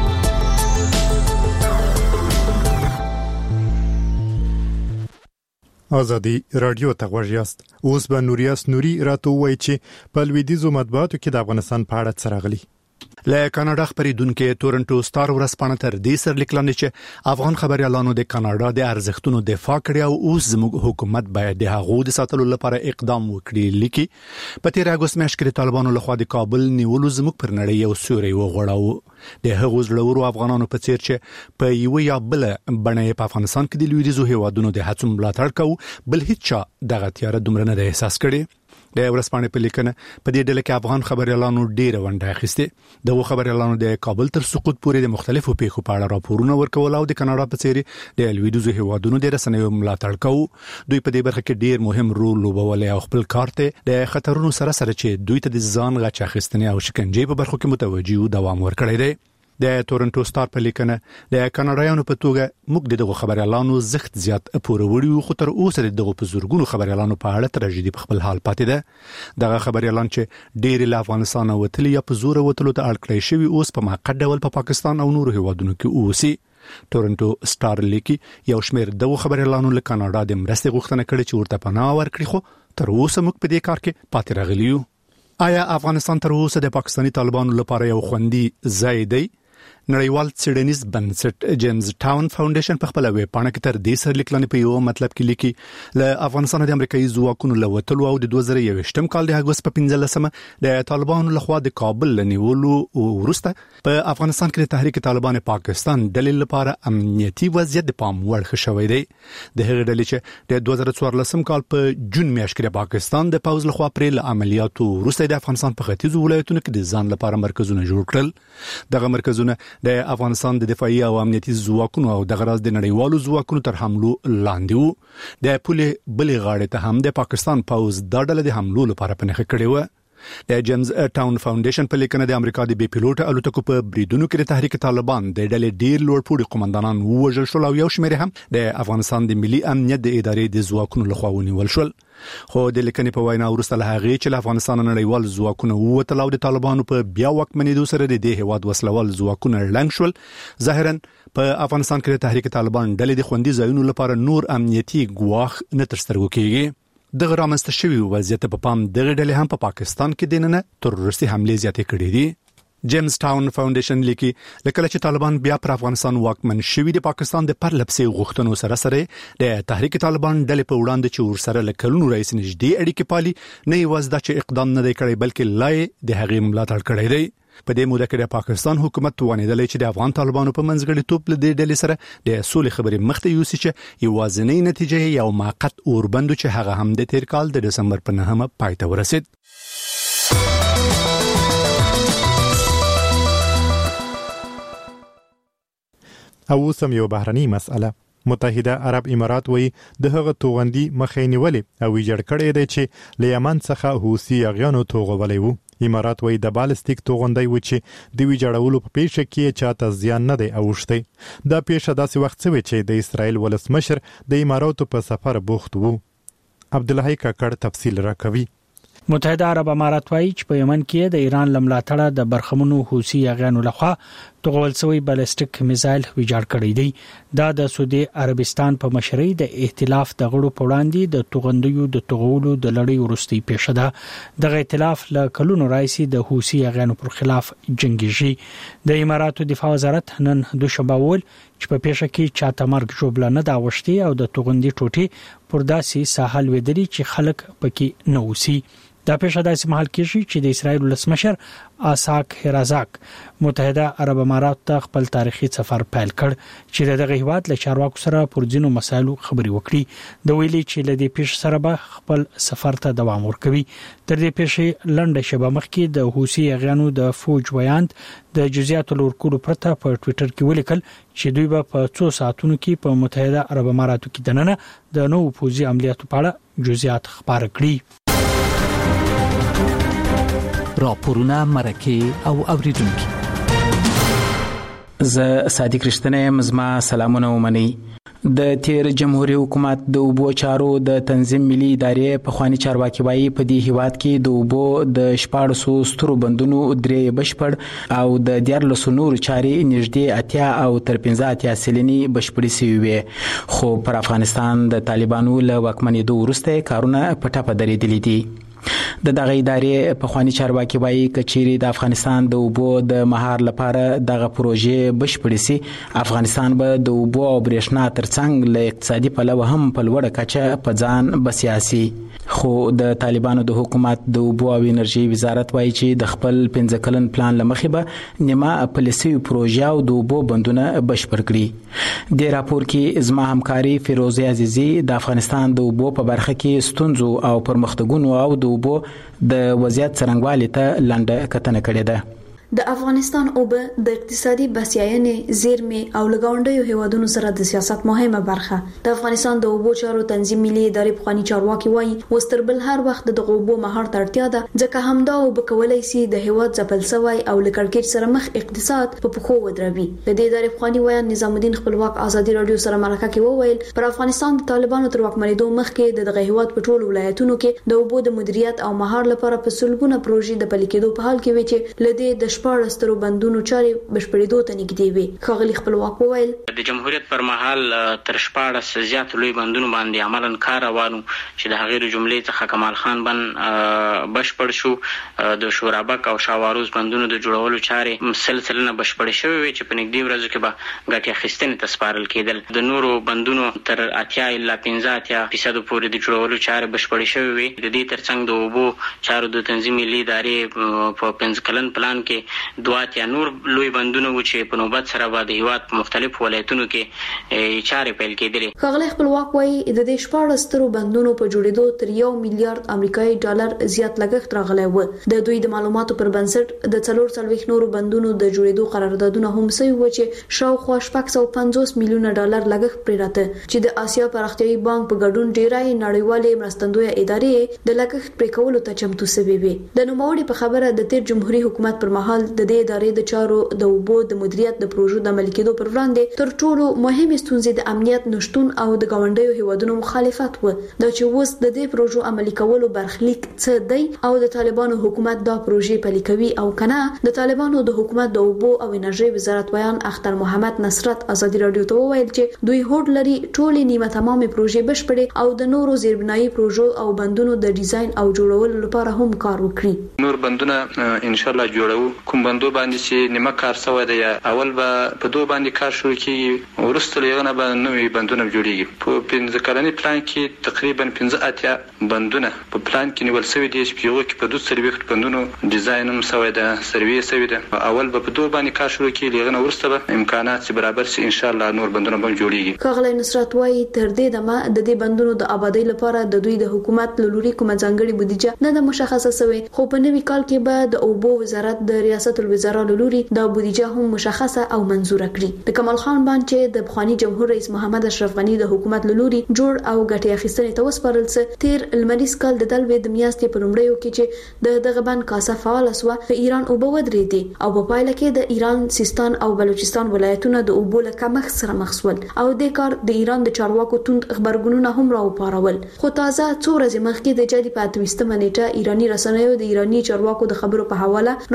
ازادي رادیو ته غوږ یاست. اوس به نوریاس نوري راته وایي چې په لویدیځو مطبوعاتو کې د افغانستان په اړه څه راغلي. له کاناډا خبرېدونکو تورنټو سټار ورځپاڼه تر دې سر لیکلنه چې افغان خبريالانو د کاناډا د ارزښتونو دفاع کړی او اوس زموږ حکومت باید د هغو د ساتلو لپاره اقدام وکړي. لیکي په تیر اگست میاشت کې طالبانو لخوا د کابل نیولو زموږ پر نړۍ یو سوري وغوړاو. د هغو زړورو افغانانو په څیر چې په یو یا بل بڼه په افغانستان کې د لویدیځو هیوادونو د هڅو ملاتړ کوي بل هیڅ چا دغه تیار دومره نه احساس کړي. د ورځپاڼې په لیکنه په دې ډله کې افغان خبريالانو ډېر ونډه اخیسته. د خبريالانو د کابل تر سقوط پورې د مختلفو پیښو په اړه راپورونه ورکول او د کاناډا په څیر د لویدیځو هیوادونو د رسنیو ملاتړ کوي. دوی په دې برخه کې ډېر مهم رول لوبولی او خپل کار ته د خطرونو سره سره چې دوی ته د ځان غچ اخیستنې او شکنجې په برخو کې متوجي دوام ورکړی دی. د تورنټو سټار په لیکنه د کاناډایانو په توګه موږ دغه خبريالانو زخت زیات پوروري خو تر اوسه دغه په زورګونو خبريالانو په اړه تراژیدي په خپل حال پاتې ده. دغه خبريالان چې ډېر له افغانستان وتلي یا په زور وتلو ته اړ کړی شوی اوس په موقت ډول په پاکستان او نورو هیوادونو کې اوسي. تورنټو سټار لیکي یو شمېر دغه خبريالانو له کاناډا د مرستې غوښتنه کړې چې ورته پناه ورکړي خو تر اوسه موږ په دې کار کې پاتې راغلي یو. آیا افغانستان تر اوسه د پاکستاني طالبانو لپاره یو خوندي ځای دی؟ نړیوال څېړنیز بنسټ جیمز ټاون فاونډیشن په خپل ویب پاڼه کې تر دې سر لیکلنې په یو مطلب کې لیکي له افغانستان د امریکایي ځواکونو له وتلو او د دوه زره یوویشتم کال د اگست په پنځلسمه د طالبانو لخوا د کابل لنیولو وروسته په افغانستان کې د تحریک طالبان پاکستان دلیل لپاره امنیتي وضعیت د پام وړ شوی دی. د هغې ډلې چې د دوه زره څوارلسم کال په جون میاشت کې د پاکستان د پوځ لخوا پرې له عملیاتو وروسته د افغانستان په ختیځو ولایتونو کې د ځان لپاره مرکزونه جوړ کړل. دغه مرکزونه د افغانستان د دفاعي او امنیتي ځواکونو او د غراز د نړیوالو ځواکونو تر حملو لاندې وو. د پولې بلې غاړې ته هم د پاکستان پوځ د ډلې د حملو لپاره پنهخه کړې و. د جیمز ټاون فاونډیشن په لیکنه د امریکا د بي پیلوټ الوتکو په بریدونو کې د تحریک طالبان د ډلې ډیر لوړپوړي قومندانان ووژل شول او یو شمېر هم د افغانستان د ملي امنیت د ادارې د ځواکونو لخوا ونیول شول. خو د لیکنې په وینا وروسته له هغې چې له افغانستان نړیوال ځواکونه ووتل او د طالبانو په بیا واکمنېدو سره د دې هیواد وسلوال ځواکونه ړنګ شول، ظاهرا په افغانستان کې د تحریک طالبان ډلې د خوندي ځایونو لپاره نور امنیتي ګواښ نه تر سترګو کېږي. دغه رامنځته شوی وضعیت په پام دغه ډلې هم په پاکستان کې دننه تروریستي حملې زیاتې کړې دي. جیمز ټاون فاونډیشن لیکي لکه چې طالبان بیا پر افغانستان واکمن شوی د پاکستان د پرلپسې غوښتنو سره سره د تحریک طالبان ډلې په وړاندې چې ورسره لکلونو رئیس نږدې اړیکې پالي نه یوازې دا چې اقدام نه دی کړی بلکې لای د هغې ملاتړ کړی دی. په دې موده کې د پاکستان حکومت توانیدلی چې د افغان طالبانو په منځګړیتوب له دې ډلې سره د سولې خبرې مخته یوسي چې یوازینۍ نتیجه یو موقت اوربند چې هغه هم د تیر کال د دسمبر په نهمه پای ته ورسید. او سم یو بهرنی مسأله متحده عرب امارات وی د هغه توغندي مخې نیولې او یې جوړ کړی دی چې له یمن څخه حوثي اغیانو توغولې وو. امارات وی د بالستیک توغندي و چې د وی جوړولو په پیښه کې چاته زیان نه دی اوښتی. دا پیښه داسې وخت شوی چې د اسرائیل ولسمشر د اماراتو په سفر بوخت وو. عبدالحی کاکړ تفصیل راکوي. متحده عرب امارات وايي چې په یمن کې د ایران لملاتړه د برخمنو حوثي اغیانو لخوا توغول سوی بالستیک میزایل ویجاړ کړی دی دا د سعودي عربستان په مشرۍ د ائتلاف د غړو په وړاندې د توغندیو د توغولو د لړۍ ورستي پیښه ده دغه ائتلاف له کلونو راځي د حوثي غانو پر خلاف جنگیږي د اماراتو دفاع وزارت نن دوشنبه ول چې په پیښه کې چاته مرګ جوړ نه دا وشتي او د توغندي ټوټي پر داسي ساحل ودري چې خلک پکې نه وسی دا پیښه داسې محل کېږي چې د اسرایل ولسمشر اساک هرازاک متحده عرب امارات ته خپل تاریخي سفر پیل کړ چې دغه هیواد له چارواکو سره پر ځینو مسایلو خبري وکړي د ویلي چې له دې پیښې سره به خپل سفر ته دوام ورکوي تر دې پیښې لنډه شبه مخکې د حوثي غانو د فوج ویاند د جزئیات لورکولو پرته په ټوئیټر کې ولیکل چې دوی به په څو ساعتونو کې په متحده عرب اماراتو کې دننه د نوو پوځي عملیاتو په اړه جزئیات خبر کړي راپورونه مرکه او اوریدونکو ز صادق رښتینه مزما سلامونه ومني د تیر جمهوریت حکومت د اوبو چارو د تنظیم ملي ادارې په خواني چارواکي وایي په دې هیواد کې د اوبو د شپږ سوه سترو بندونو درې بشپړ او د دیارلس نور چاري نږدې اتیا او تر پنځه اتیا سلني بشپړې شوي وي خو پر افغانستان د طالبانو له واکمنېدو وروسته کارونه په ټاپه درېدلي دي د دغه ادارې په خواني چارواکي وایي کچيري د افغانستان د اوبو د مهار لپاره دغه پروژې بشپړې سي افغانستان به د اوبو او برېښنا ترڅنګ له اقتصادي پلوه هم په لوړه کچه په ځان بسیاسي خو د طالبانو د حکومت د اوبو او انرژي وزارت وایي چې د خپل پنځه کلن پلان لمخې به نیمه پالیسي پروژه او د اوبو بندونه بشپړ کړي د راپور کې زما همکاري فیروزه عزیزي د افغانستان د اوبو په برخه کې ستونزو او پرمختګونو او د اوبو د وضعیت څرنګوالي ته لنډه کتنه کړې ده د افغانستان اوبه د اقتصادي بسیاینې زیرمې او لګاونډیو هیوادونو سره د سیاست مهمه برخه د افغانستان د اوبو چارو تنظیم ملي ادارې په خواني چارواکي وایي وستربل هر وخت د اوبو مهار ته اړتیا ده ځکه همدا اوبه کولای شي د هیواد ځپل سوی او لکړکېټ سره مخ اقتصاد په پخو ودروي د دې ادارې په خواني وایي نظام الدین خپلواک ازادي رادیو سره مرکه کې وویل پر افغانستان د طالبانو تر واکمنېدو مخکې د دغه هیواد په ټولو ولایتونو کې د اوبو د مدیریت او مهار لپاره په سلګونه پروژې د پلي کېدو په حال کې وي چې لدې د شپږ سترو بندونو چاري بشپړېدو ته نږدې وي خغلی خپلواک وویل د جمهوریت پر مهال تر شپږ زیات لوی بندونو باندې عملاً کار روانو چې د هغې جملې څخه کمال خان بند بشپړ شو د شورابک او شاواروز بندونو د جوړولو چاري سلسله بشپړ شوې وي چې په نږدې ورځو کې به ګټه اخیستنې ته سپارل کېدل د نورو بندونو تر اتیا الا پنځه اتیا فیصد پورې د جوړولو چاري بشپړ شوې وي د دې ترڅنګ د اوبو چارو د تنظیم ملي ادارې په پنځه کلن پلان کې دوه اتیا نور لوی بندونه و چې په نوبت سره به د هیواد په مختلفو ولایتونو کې چارې پیل کېدلې خغلی خپلواک وایي د دې شپږ سترو بندونو په جوړېدو تر یو میلیارډ امریکایي ډالر زیات لګښت راغلی و د دوی د معلوماتو پر بنسټ د څلور څلوېښت نورو بندونو د جوړېدو قراردادونه هم سوي و چې شاوخوا شپږ سوه پنځوس میلیونه ډالر لګښت پرې راته چې د آسیا پراختیایي بانک په ګډون ډیری نړیوالې مرستندویه ادارې د لګښت پرې کولو ته چمتو سوي وي د نوموړي په خبره د تیر جمهوریت حکومت پر مهال د دې ادارې د چارو د اوبو د مدیریت د پروژو د عملي کېدو پر وړاندې تر ټولو مهمه ستونزې د امنیت نشټون او د ګاونډیو هیوادونو مخالفت و دا چې اوس د دې پروژو عملي کولو برخلیک څه دی او د طالبانو حکومت دا پروژې پلي کوي او کنه د طالبانو د حکومت د اوبو او انرژي وزارت ویان اختر محمد نصرت ازادي رادیو ته وویل چې دوی هوډ لري ټولې نیمه تمامه پروژې بشپړې او د نورو زیربنایي پروژو او بندونو د ډیزاین او جوړولو لپاره هم کار وکړي نور بندونه ان شاء الله جوړو کوم بندو باندې چې نیمه کار سوی دی اول به په دوه باندې کار شروع کیږي ورسته لغنه به نوې بندونه جوړیږي په پنځه کلنی پلان کې تقریبا پنځه اتیا بندونه په پلان کې نیول شوی دي چې یو کې په دوه سرویکټ بندونو ډیزاین هم سوی دی سروي سوی دی اول به په دوه باندې کار شروع کیږي لغنه ورسته به امکانات برابر شي ان شاء الله نور بندونه به جوړیږي خغلی نصرت وایي تر دې دمه د دې بندونو د آبادی لپاره د دوی د حکومت لوري کومه ځانګړي بودیجه نه د مشخصه شوی خو په نوي کال کې به د اوبو وزارت د ریاست الوزرا لوري د بودیجه هم مشخصه او منزور کړي د کمال خان بان چې د بخوانی جمهور رئیس محمد اشرف غنی د حکومت لوري جوړ او ګټه اخیستنې ته وسپارل څه تیر المریز کال د دلوي د میاشتې په لومړیو کې چې د دغه بان کاسه فعال اسوه په ایران اوبه ودرېدي او په پایله کې د ایران سیستان او بلوچستان ولایتونه د اوبو له کمښت سره مخ شول او د کار د ایران د چارواکو توند خبرګونونه هم راوپارول خو تازه څو ورځې مخکې د جدي په اتمه نیټه ایرانی رسنیو د ایرانی چارواکو د خبرو په حواله راپورونه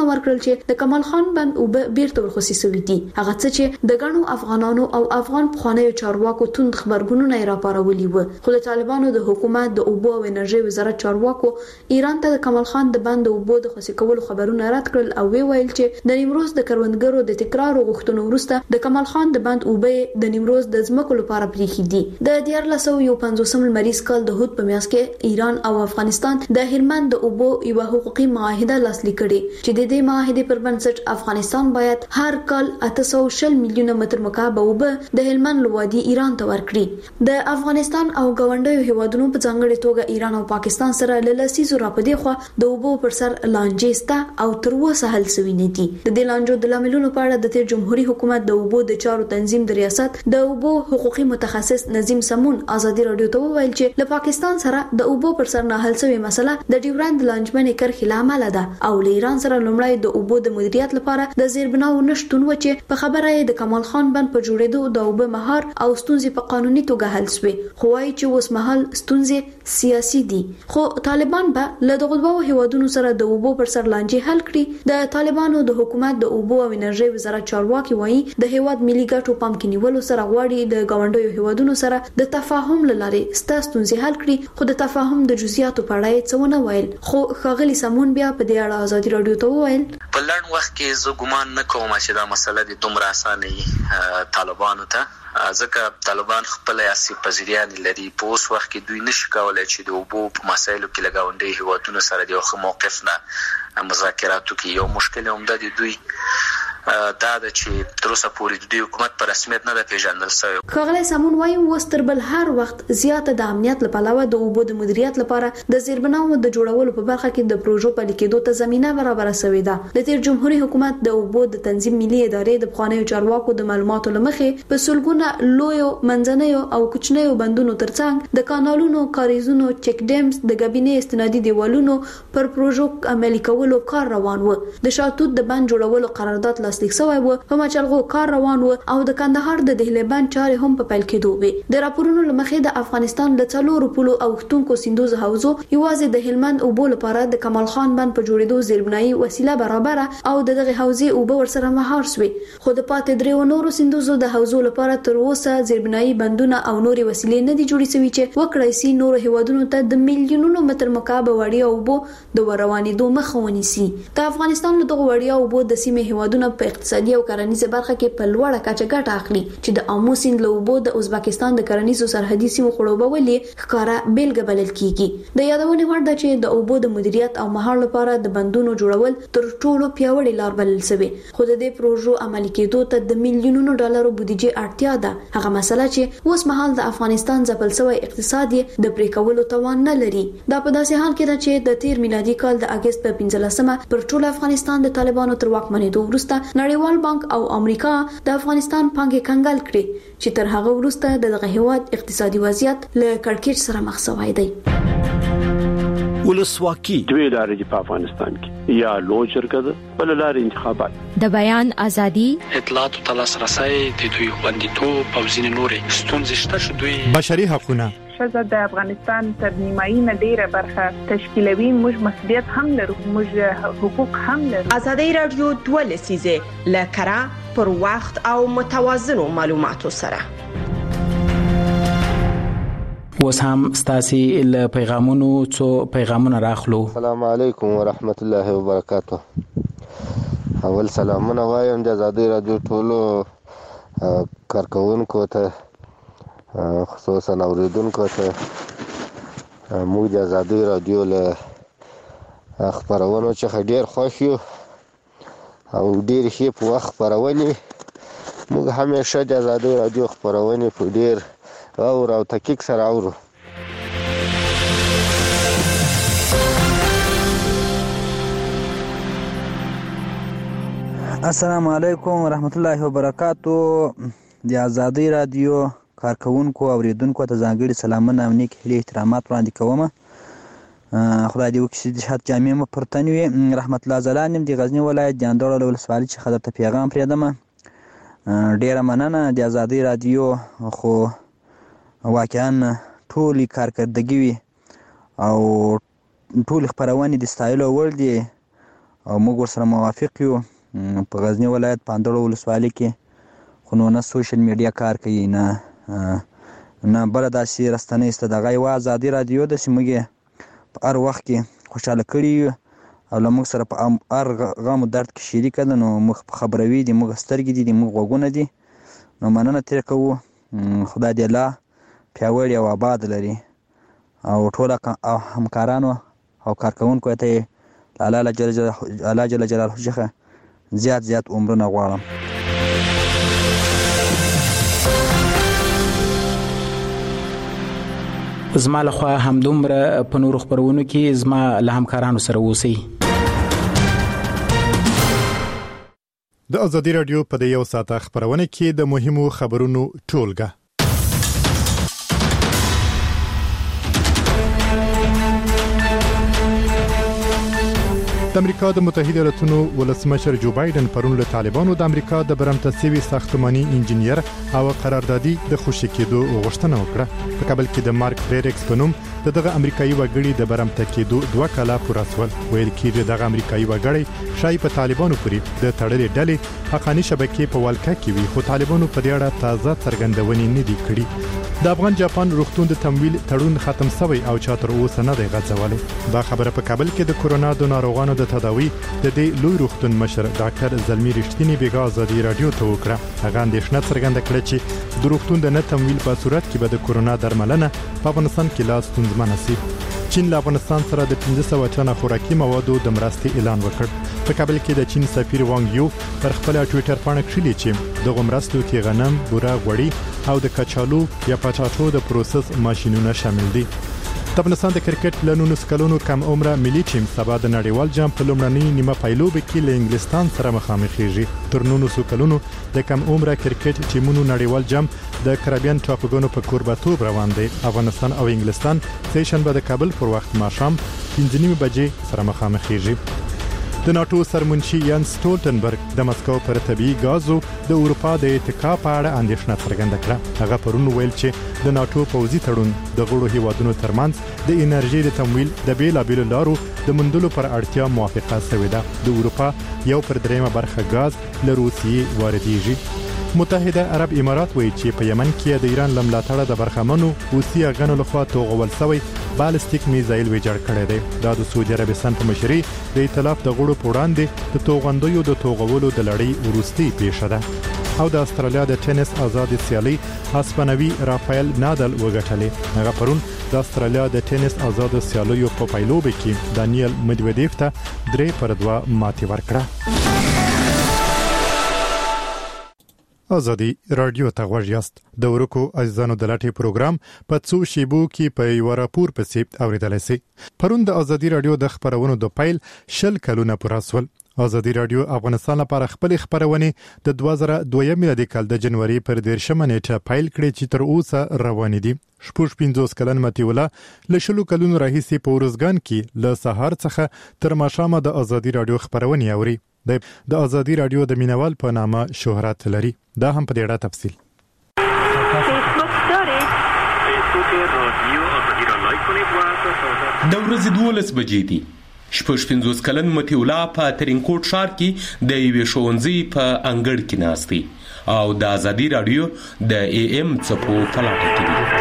خبرونه ورکړل چې د کمال خان بند او بیرته ورخصي شوی دي. هغه څه چې د غنو افغانانو او افغان پخوانیو چارواکو توند خبرګونونه راپارولي وو. خو د طالبانو د حکومت د اوبو او انرژي وزارت چارواکو ایران ته د کمال خان د بند اوبو د خصي کولو خبرونه رد کړل او وی ویل چې د نیمروز د کروندګرو د تکرار غوښتنو وروسته د کمال خان د بند اوبه د نیمروز د ځمکو لپاره پریخي دي. د دیار لسو یو پنځوسم لمریز کال د هوت په میاشت کې ایران او افغانستان د هلمند د اوبو یو حقوقي معاهده لاسلیک کړي چې د دې معاهده پر بنسټ افغانستان باید هر کال اته سوه شل میلیونه متر مکعب اوبه د هلمند لوادي ایران ته ورکړي. د افغانستان او ګاونډیو هیوادونو په ځانګړي توګه ایران او پاکستان سره له لسیزو راپدې خو د اوبو پر سر لانجې سته او تر اوسه حل شوی نه دي. د دې لانجو د لاملونو په اړه د تیر جمهوریت حکومت د اوبو د چارو تنظیم د ریاست د اوبو حقوقي متخصص نظیم سمون ازادي رادیو ته وویل چې له پاکستان سره د اوبو پر سر نه حل شوی مسله د ډیورند لانجمنې کرښې لامل ده او له ایران سره لومړی د اوبو د مدیریت لپاره د زیربناو نشټون و چې په خبره یې د کمال خان بند په جوړېدو د اوبو مهار او ستونزې په قانوني توګه حل شوې. خو وايي چې اوس مهال ستونزې سیاسي دي. خو طالبان به له دغه دوه هیوادونو سره د اوبو پر سر لانجې حل کړي. د طالبانو د حکومت د اوبو او انرژي وزارت چارواکي وایي د هیواد ملي ګټو پام کې نیولو سره غواړي د ګاونډیو هیوادونو سره د تفاهم لاره ستاسو حل کړي. خو د تفاهم د جزئیاتو په اړه څه ونه ویل. خو خاغلی سمون بیا په دې اړه ازادي رادیو ته وویل په لړ وخت کې زه ګمان نه کوم چې دا مسله د دومره اسانه طالبانو ته ځکه طالبان خپل سیاسي پذیریان لري. په اوس وخت کې دوی نشي کولای چې د اوبو په مسایلو کې لګاونډي هیوادونو سره د یو ښه موقف نه مذاکراتو کې یو مشکل عمده دي دوی دا د چې تر اوسه پورې د حکومت پر رسمیت نه د پیژندل شوی. خغلی سمون وايي وستربل هر وخت زیاته د امنیت لپاره د اوبو د مدیریت لپاره د زیربناو د جوړولو په برخه کې د پروژو په لیکېدو ته زمينه برابر شوې ده. د تیر جمهوریت حکومت د اوبو د تنظیم ملي ادارې د پخوانیو چارواکو د معلوماتو لمخې په سلګونه لویو منځنیو او کوچنیو بندونو ترڅنګ د کانالونو کاریزونو چک ډیمز د غبینې استنادي دیوالونو پر پروژو عملي کولو کار روان و. د شاتوت د بند جوړولو قرارداد لاسلیک شوی و. په مچلغو کار روان و او د کندهار د دهلي بند چارې هم په پیل کېدو وي. د راپورونو لمخې د افغانستان د څلورو پولو او ختونکو سیندوز حوزو یوازې د هلمند اوبو لپاره د کمال خان بند په جوړېدو زیربنایي وسیله برابر او دغه حوزې اوبه ورسره مهار شوي. خو د پاتې درې نورو سیندوزو د حوزو لپاره تر اوسه زیربنایي بندونه او نوري وسیلې نه دي جوړې شوي چې وکړای شي نور هیوادونو ته د میلیونونو متر مکعب وړیا اوبو د روانېدو مخه ونیسي. د افغانستان له دغه وړیا اوبو د سیمې هیوادونو په اقتصادي او کرنیزه برخه کې په لوړه کچه ګټه اخلي چې د امو سیند له اوبو د ازبکستان د کرنیزو سرحدي سیمو خړوبولې ښکارا بیلګه بلل کیږي. د یادونې وړ ده چې د اوبو د مدیریت او مهار لپاره د بندونو جوړول تر ټولو پیاوړی لار بلل شوی. خو د دې پروژو عملي کېدو ته د میلیونونو ډالرو بودیجه اړتیا ده. هغه مسله چې اوس مهال د افغانستان ځپل شوی اقتصاد د پریکولو توان نه لري. دا په داسې حال کې ده چې د تیر میلادي کال د اگست په پنځلسمه پر ټول افغانستان د طالبانو تر واکمنېدو وروسته نړیوال بانک او امریکا د افغانستان پانګې کنګل کړې چې تر هغه وروسته دغه هیواد اقتصادي وضعیت له کړکېچ سره مخ شوی دی. ولسواکي دوی لارې په افغانستان کې یا لوی شرکت بل لارې انتخابات د بیان ازادي اطلاعات او تلاسرسي د دوی خوندیتوب او ځینې نورې ستونزې شته چې دوی بشري حقوقونه ښځه د افغانستان تر نیمایي نه ډیره برخه تشکیلوي. موږ مسؤلیت هم لرو، موږ حقوق هم لرو. ازادي رادیو دوه لسیزه لکرا پر وخت او متوازنو معلوماتو سره اوس هم ستاسي له پیغامونو څو پیغامونه راخلو. السلام علیکم ورحمت الله وبرکاته. اول سلامونه وایم د ازادي رادیو ټولو کارکونکو ته، خصوصا اوریدونکو ته. موږ د ازادي رادیو له خبرونو څخه ډیر خوښ یو او ډیر ښه په وخت خبرولې. موږ همیشه د ازادي رادیو خبرونه په ډیر او راو تحقیق سره اورو. السلام علیکم ورحمت الله وبرکاتو. د ازادي رادیو کارکونکو او اوریدونکو ته ځانګړي سلامونه او نیک هیلې احترامات وړاندې کوم. خدای دې وکړي چې شهادت جامع مو پرتن وي. رحمت الله زلان د غزنی ولایت جاندوړ ولسوالۍ څخه درته پیغام پرېږدم. ډیره مننه د ازادي رادیو. خو واقعا ټولې کارکردګي وي او ټولې خپرونې د ستایلو وړ دي او موږ ورسره موافق یو. په غزنی ولایت پاندړو ولسوالۍ کې خو نو نه سوشل میډیا کار کوي نه نه بل داسې رستنې است دغه یو ازادي رادیو د سیمګي په هر وخت کې خوشاله کړي او له موږ سره په هر غم او درد کې شریک ده. نو موږ خبروي دي، موږ سترګې دي، موږ غوږونه دي. نو مننه ترې کوو. خدای دې الله پیاوړی او آباد لري او ټول همکارانو او کارکوونکو ته الله جل جلاله الله جل جلاله څخه زیات زیات عمرونه غواړم. زما لخوا همدومره په نورو خبرونو کې زما له همکارانو سره اوسئ. د ازادي رادیو په د یو ساعت خبرونه کې د مهمو خبرونو ټولګه. د امریکا د متحده ایالاتونو ولسمشر جو بایدن پرون له طالبانو د امریکا د برمته سوي ساختماني انجنیر او قراردادي د خوشی کېدو غوښتنه وکړه. په کابل کې د مارک فریکس په نوم دغه امریکایي وګړي د برمته کېدو دوه کاله پوره سول. ویل کېږي دغه امریکایي وګړي شای په طالبانو پورې د تړلې ډلې حقاني شبکې په والکه کې وي، خو طالبانو په دې اړه تازه څرګندونې نه دي کړې. د افغان جاپان روغتون د تمویل تړون ختم شوی او چا تر اوسه نه دی غځولی. دا خبره په کابل کې د کورونا د ناروغانو د تداوی د دې لوی روغتون مشر ډاکټر زلمی رښتینی بیګا ازادي رادیو ته وکړه. هغه اندېښنه څرګنده کړه چې د روغتون د نه تمویل په صورت کې به د کورونا درملنه په افغانستان کې لا ستونزمنه شي. چین له افغانستان سره د پنځه سوه ټنه خوراکي موادو د مرستې اعلان وکړ. په کابل کې د چین سفیر وانګ یو پر خپل ټوئیټر باندې کړلي چې د مرستو کې غنم، بوره، غوړي او د کچالو یا پټاټو د پروسس ماشينونه شامل دي. د افغانستان د کرکټ له نولس کلونو کم عمره ملي ټیم سبا د نړیوال جام په لومړنۍ نیمه پایلوب کې له انګلستان سره مخامخېږي. تر نولس کلونو د کم عمره کرکټ ټیمونو نړیوال جام د کریبیان ټاپوګانو په کوربتوب روان دی. افغانستان او انګلستان سه شنبه د کابل پر وخت ماښام پنځه نیمې بجې سره مخامخېږي. د ناتو سرمنشي یان سټولټنبرګ د مسکو پر طبي غازو د اروپا د اتکا په اړه اندېښنه څرګنده کړه. هغه پرون ویل چې د ناتو پوځي تړون د غړو هیوادونو ترمنځ د انرژي د تمویل د بیلابېلو لارو د موندلو پر اړتیا موافقه شوې ده. د اروپا یو پر دریمه برخه غاز له روسیې واردېږي. متحده عرب امارات وایي چې په یمن کې د ایران لملاتړه د برخمنو اوسي غنو لخوا توغول شوی بالستیک میزایل ویجاړ کړی دی. دا د سعودي عربستان په مشرۍ د ائتلاف د غړو په وړاندې د توغندیو د توغولو د لړۍ وروستۍ پیښه ده. او د استرالیا د ټینس آزادي سیالي هسپانوي رافایل نادال وګټلې. هغه پرون د استرالیا د ټینس آزاد سیالیو په پایلوب کې دانیل مدویدیف ته درې پر دوه ماتې ورکړه. ازادي رادیو ته غوږ یاست. د ورکو عزیزانو د لاټي پروګرام په څو شیبو کې په یو راپور پسې اوریدل شي. پرون د ازادي رادیو د خبرونو د پایل شل کلونه پوره سول. ازادي رادیو افغانستان لپاره خپل خبرونه د دوه زره دوه میلادي کال د جنوري پر دیرشمه نیټه پایل کړې چې تر اوسه روان دي. شپږ پنځوس کلن متیوله له شلو کلونو راهیسې په ورځګان کې له سهار څخه تر ماښامه د ازادي رادیو خبرونه اوري. د ازادي رادیو د مینوال په نامه شهرت لري. دا هم په دې اړه تفصیل. د ورځې دولس بجې دي. شپږ پنځوس کلن متیولا په ترینکوټ ښار کې د یوې ښوونځي په انګړ کې ناست دی او د ازادي رادیو د ای ام څپو په لټه کې دی.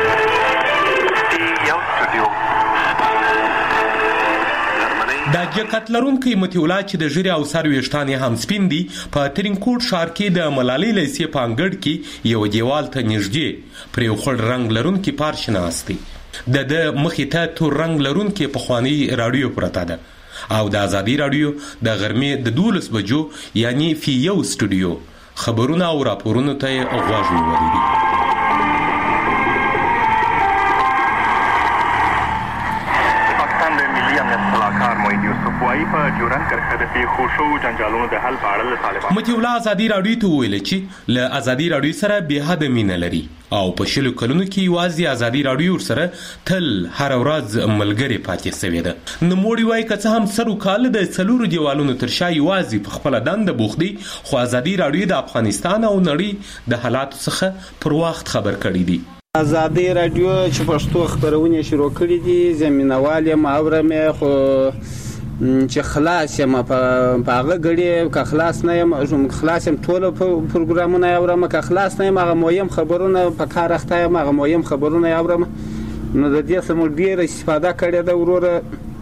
دا جکت لرونکی متیولا چې د ژیرې او سر ویښتان هم سپین دي په ترینکوټ ښار کې د ملالۍ لیسې په انګړ کې یو دیوال ته نږدې پر یو خړ رنګ لرونکی پارچ ناست دی. د د مخې ته تور رنګ لرونکی پخوانۍ رادیو پرته ده او د ازادي رادیو د غرمې د دولس بجو یعنی فی یو سټوډیو خبرونه او راپورونو ته یې غوږ نیولی دی. متیولا ازادي رادیو ته ویل چې له ازادي رادیو سره بې حد مینه لري او په شلو کلونو کې یوازې ازادي رادیو سره تل هر ورځ ملګری پاتې شوی ده. نوموړي وایي که څه هم سرو کال د څلورو دیوالونو تر شا یوازې په خپله دنده بوخت دی، خو ازادي رادیو د افغانستان او نړۍ د حالاتو څخه پر وخت خبر کړی دی. ازادي رادیو چې پښتو خبرونه شروع کړې دي زمينوال یم اورم، خو چې خلاص یم په هغه غړي که خلاص نه یم خلاص یم ټول پروګرامونه اورم که خلاص نه یم هغه مهم خبرونه په کار اخته یم هغه مهم خبرونه اورم نو د دې سم ډیر استفاده کړې ده وروره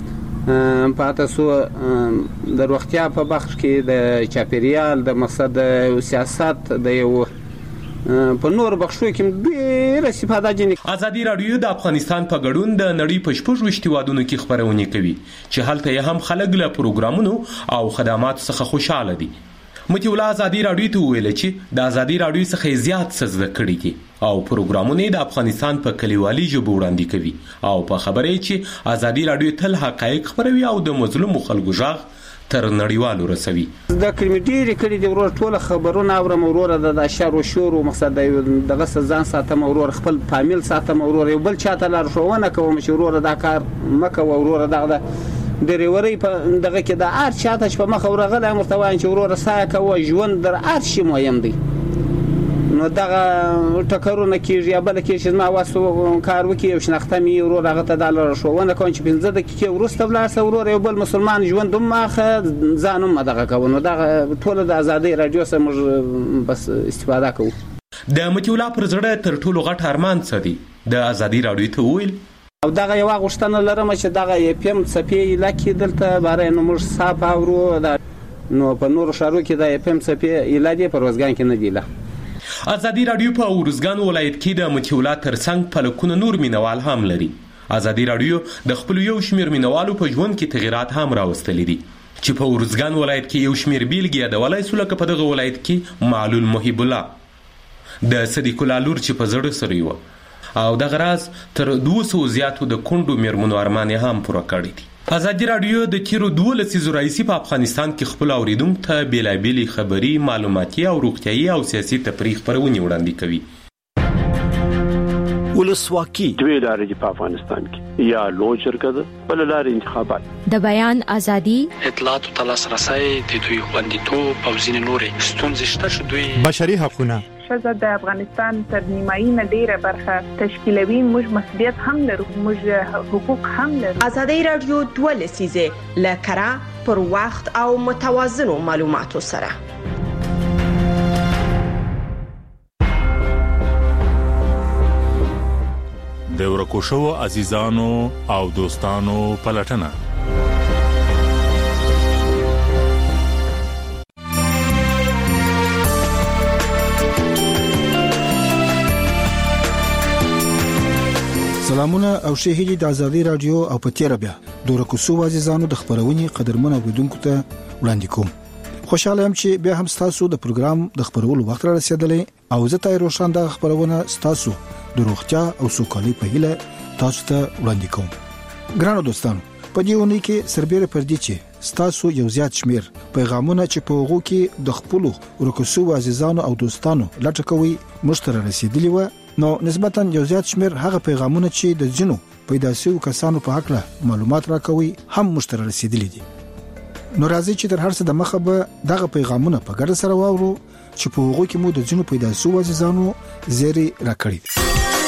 پاتې سو د روغتیا په بخش کې د چاپیریال د مقصد سیاست د یو په نور بخشو کې ډېر استفاده جنې. ازادي رادیو د افغانستان په ګډون د نړۍ په شپږ ویشت هیوادونو کې خبرونه کوي چې هلته یې هم خلک له پروګرامونو او خدماتو څخه خوشاله دي. متي الله ازادي رادیو ته ویل چې د ازادي رادیو څخه زیات څه زده کړي دي او پروګرامونه د افغانستان په کلیوالي ژبه وړاندې کوي او په خبرې چې ازادي رادیو تل حقایق خبروي او د مظلوم خلکو ژغ تر نړیوالو رسوي. د کلمې کړي د ورور ټول خبرونه اورم ورور د شر او شور او مقصد دغه ځان ساتم ورور خپل فامیل ساتم ورور یو بل چاته لار شوونه کوم چې ورور دا کار مکه ورور دغه د ریوري په دغه کې د ار چاته چې په مخ ورغله مرتوان چې ورور سایه کوي ژوند در ارشي مهم دی نو دغه ټکرونه کېږي بل کې چې ما واسو کار وکي او شناخته می ورور هغه ته د لار شوونه کوم چې پنځه دقیقې ورسته ولاړ ورور یو بل مسلمان ژوند ماخه ځانم دغه کوي نو دغه ټول د ازادي رادیو سره موږ بس استفاده کوو. د متي الله پر زړه تر ټولو غټ ارمان څه دی د ازادي رادیو ته ویل او دغه یو غوښتنه لرم چې دغه اپم صفي لکه دلته بارے نو موږ صاحب اورو نو په نور شارو کې د اپم صفي الاده په روزګان کې نه دی له. ازادي رادیو په ورزګان ولایت کې د متي الله ترڅنګ په لکونه نور مینوال هم لري. ازادي رادیو د خپل یو شمیر مینوالو په ژوند کې تغیرات هم راوستلي دي چې په ورزګان ولایت کې یو شمیر بیلګې د ولای سولکه په دغه ولایت کې معلول محب الله د صدیق الله لور چې په زړه سره یو او د غراز تر دوه سوه زیاتو د کندو میرمنو ارمان هم پوره کړی دي. ازادي رادیو د تیرو دوه لسیزو راځي په افغانستان کې خپل اوریدونکو ته بیلابېلې خبري معلوماتي او روغتيایي او سیاسي تفریح خبرونه وړاندې کوي. ولسواکي دوی لارې په افغانستان کې یا لوی شرکت بل لارې انتخابات د بیان ازادي اطلاعات او تلاسرسي د دوی خوندیتوب او ځینې نورې ستونزې شته چې دوی بشري حقوقونه ښځه د افغانستان تر نیمایي نه ډیره برخه تشکیلوي موږ مسؤلیت هم لرو موږ حقوق هم لرو. ازادي رادیو دوه لسیزه لکرا پر وخت او متوازنو معلوماتو سره د ورکوشو عزیزانو او دوستانو پلټنه سلامونه او شه هیلي د ازادي رادیو او پتیره بیا د ورکوشو عزیزانو د خبرونې قدرمنو اوریدونکو ته وړاندې کوم. خوشاله يم چې بیا هم تاسو د پروګرام د خبرولو وخت را رسیدلې او زه تای روشان د خبرونه تاسو د روغتیا او سوکالي په هیله تاسو ته وړاندې کوم. ګرانو دوستانو په دې ونی کې سربېره پر دې چې تاسو یو زیات شمیر پیغامونه چې په هغه کې د خپل ورکوشو عزیزانو او دوستانو لټکوي مشترک رسیدلی و نو نسبتاً یو زیات شمیر هغه پیغامونه چې د جنو پیدا شوی کسانو په حق له معلومات راکوي هم مشترک رسیدلی دي. نو راځي چې تر هر څه د مخه به دغه پیغامونه په ګډه سره واورو چې په هغه کې مو د جنو پیدا شوی عزیزانو زیری راکړي.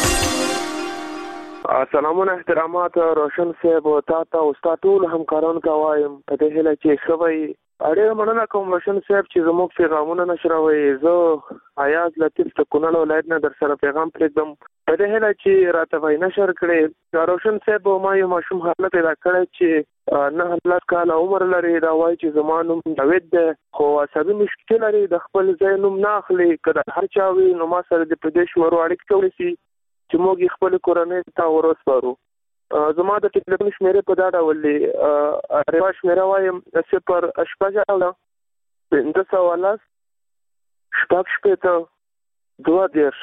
سلامونه احترامات روشن صاحب او تاسو او تاسو همکارانو ته وایم په دې هله چې خوي اړه مننه کوم روشن صاحب چې زموږ پیغامونه نشروي زه آیاز لطیف ته کونړ ولایت نه در سره پیغام پرېږدم په دې هله چې راته وای نشر کړي روشن صاحب ما یو ماشوم حالت پیدا کړی چې نه الله کال عمر لري دا وای چې زمانوم دوید خو عصبي مشکل لري د خپل ځای نوم نه اخلي کله هر چا وی نو ما سره د پردیش مرو اړیکې کوي چې موږ خپل کورنۍ ته ورسپارو. زما د ټلیفون شمیره په دا ډول دی ریوا شمیره وایم صفر شپږ اوله پنځه سوه لس شپږ شپېته دوه دېرش.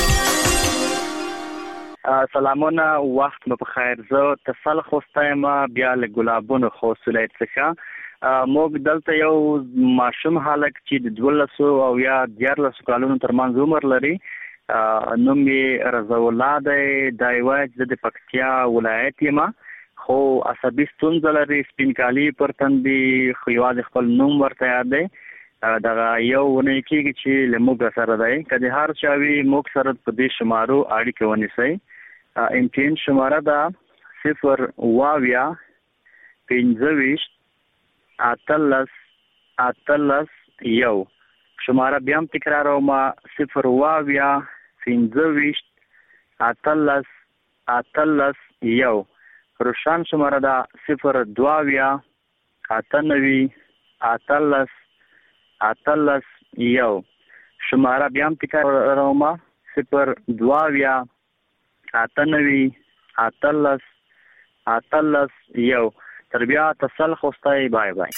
سلامونه وخت مو په خیر. زه تسل خوستایم بیا له ګلابونو خوست ولایت څخه موږ دلته یو ماشوم هلک چې د دولسو او یا دیارلسو کالونو ترمنځ عمر لري نوم یې رضا الله دی دا یوازې د پکتیا ولایت یم خو عصبي ستونزه لري سپین کالي پر تندي خو یوازې خپل نوم ورته یاد دی دغه یو ونه کېږي چې له موږ سره دی که د هر چا وي موږ سره په دې شمارو اړیکه ونیسئ. امتحان شماره ده صفر اووه اویا پنځه ویشت اتلس اتلس یو. شماره بیا هم تکراروم صفر واویا پنځه ویشت اتلس اتلس یو. روشان شماره ده صفر دواویا اته نوي اتلس اتلس یو. شماره بیا هم تکراروم صفر دواویا اته نوي اتلس اتلس یو. تر بیا تصل خوستای بای بای.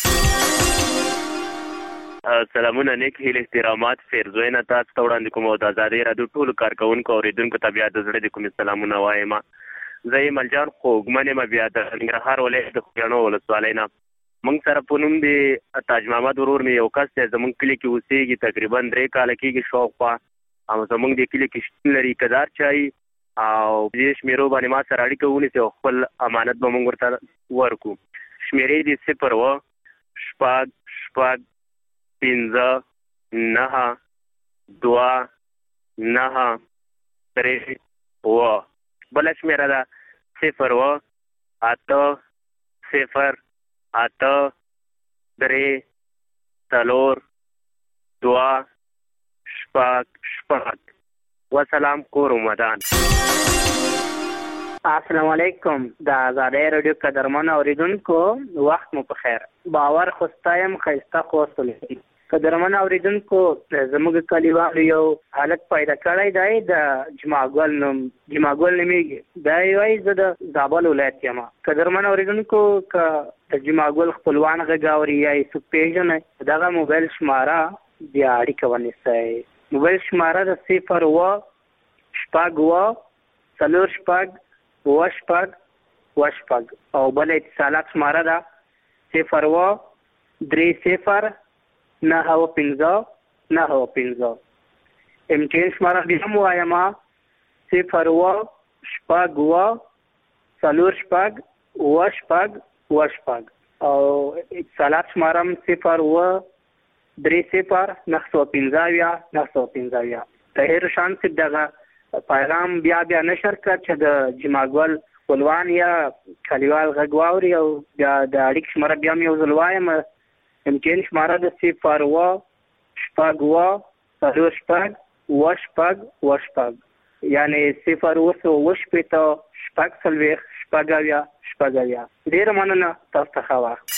سلامونه نیک هیله احترامات فرزوینه تاسو ته وړاندې کوم او د ازادۍ راډیو ټولو کارکونکو اوریدونکو ته بیا د زړه د کومې سلامونه وایم. زه یې ملجان خوږمن یم بیا د ننګرهار ولایت د خوږیاڼو ولسوالۍ نه. موږ سره په نوم د تاج محمد ورور مې یو کس دی زموږ کلي کې اوسېږي تقریبا درې کاله کېږي شاوخوا او زموږ د کلي کې شتون لري کدار چای او دې شمېرو باندې ما سره اړیکه ونیسي او خپل امانت به موږ ورته ورکړو. شمېرې دي صفر اوه شپږ شپږ پنځه نهه دوه نهه درې اوه. بله شمېره ده صفر اوه اته صفر اته درې څلور دوه شپږ شپږ. وسلام کور ودان. السلام علیکم. د ازادۍ راډیو قدرمن اوریدونکو وخت مو په خیر. باور خوستایم خیسته خوستل. قدرمن اوریدونکو زموږ کلیوالو یو حالت پیدا کړی دی د جماګل نوم جماګل نومیږي. دا وایي زه د زابل ولایت یم. قدرمن اوریدونکو که د جماګل خپلوان غږ اوري یا یې څوک پېژنئ دغه موبایل شماره بیا اړیکه ونیسئ. موبایل شماره د صفر اوه شپږ اوه څلور شپږ اوه شپږ اوه شپږ او بله اتصالات شماره ده صفر اوه درې صفر نهه اوه پنځه نهه اوه پنځه. ام ټي این شماره بیا هم وایم صفر اوه شپږ اوه څلور شپږ اوه شپږ اوه شپږ او اتصالات شماره هم صفر اوه درې صفر نهه سوه پنځه اویا نهه سوه پنځه اویا. طاهر روشان صاحب دغه پیغام بیا بیا نشر کړ چې د جماګل خپلوان یا کلیوال غږ واوري او بیا د اړیکې شماره بیا هم یو ځل وایم. ام ټي این شماره د صفر اوه شپږ اوه څلور شپږ اوه شپږ اوه شپږ یعنې صفر اوه سوه اوه شپېته شپږ څلوېښت شپږ اویا شپږ اویا. ډېره مننه تاسو ته ښه وخت.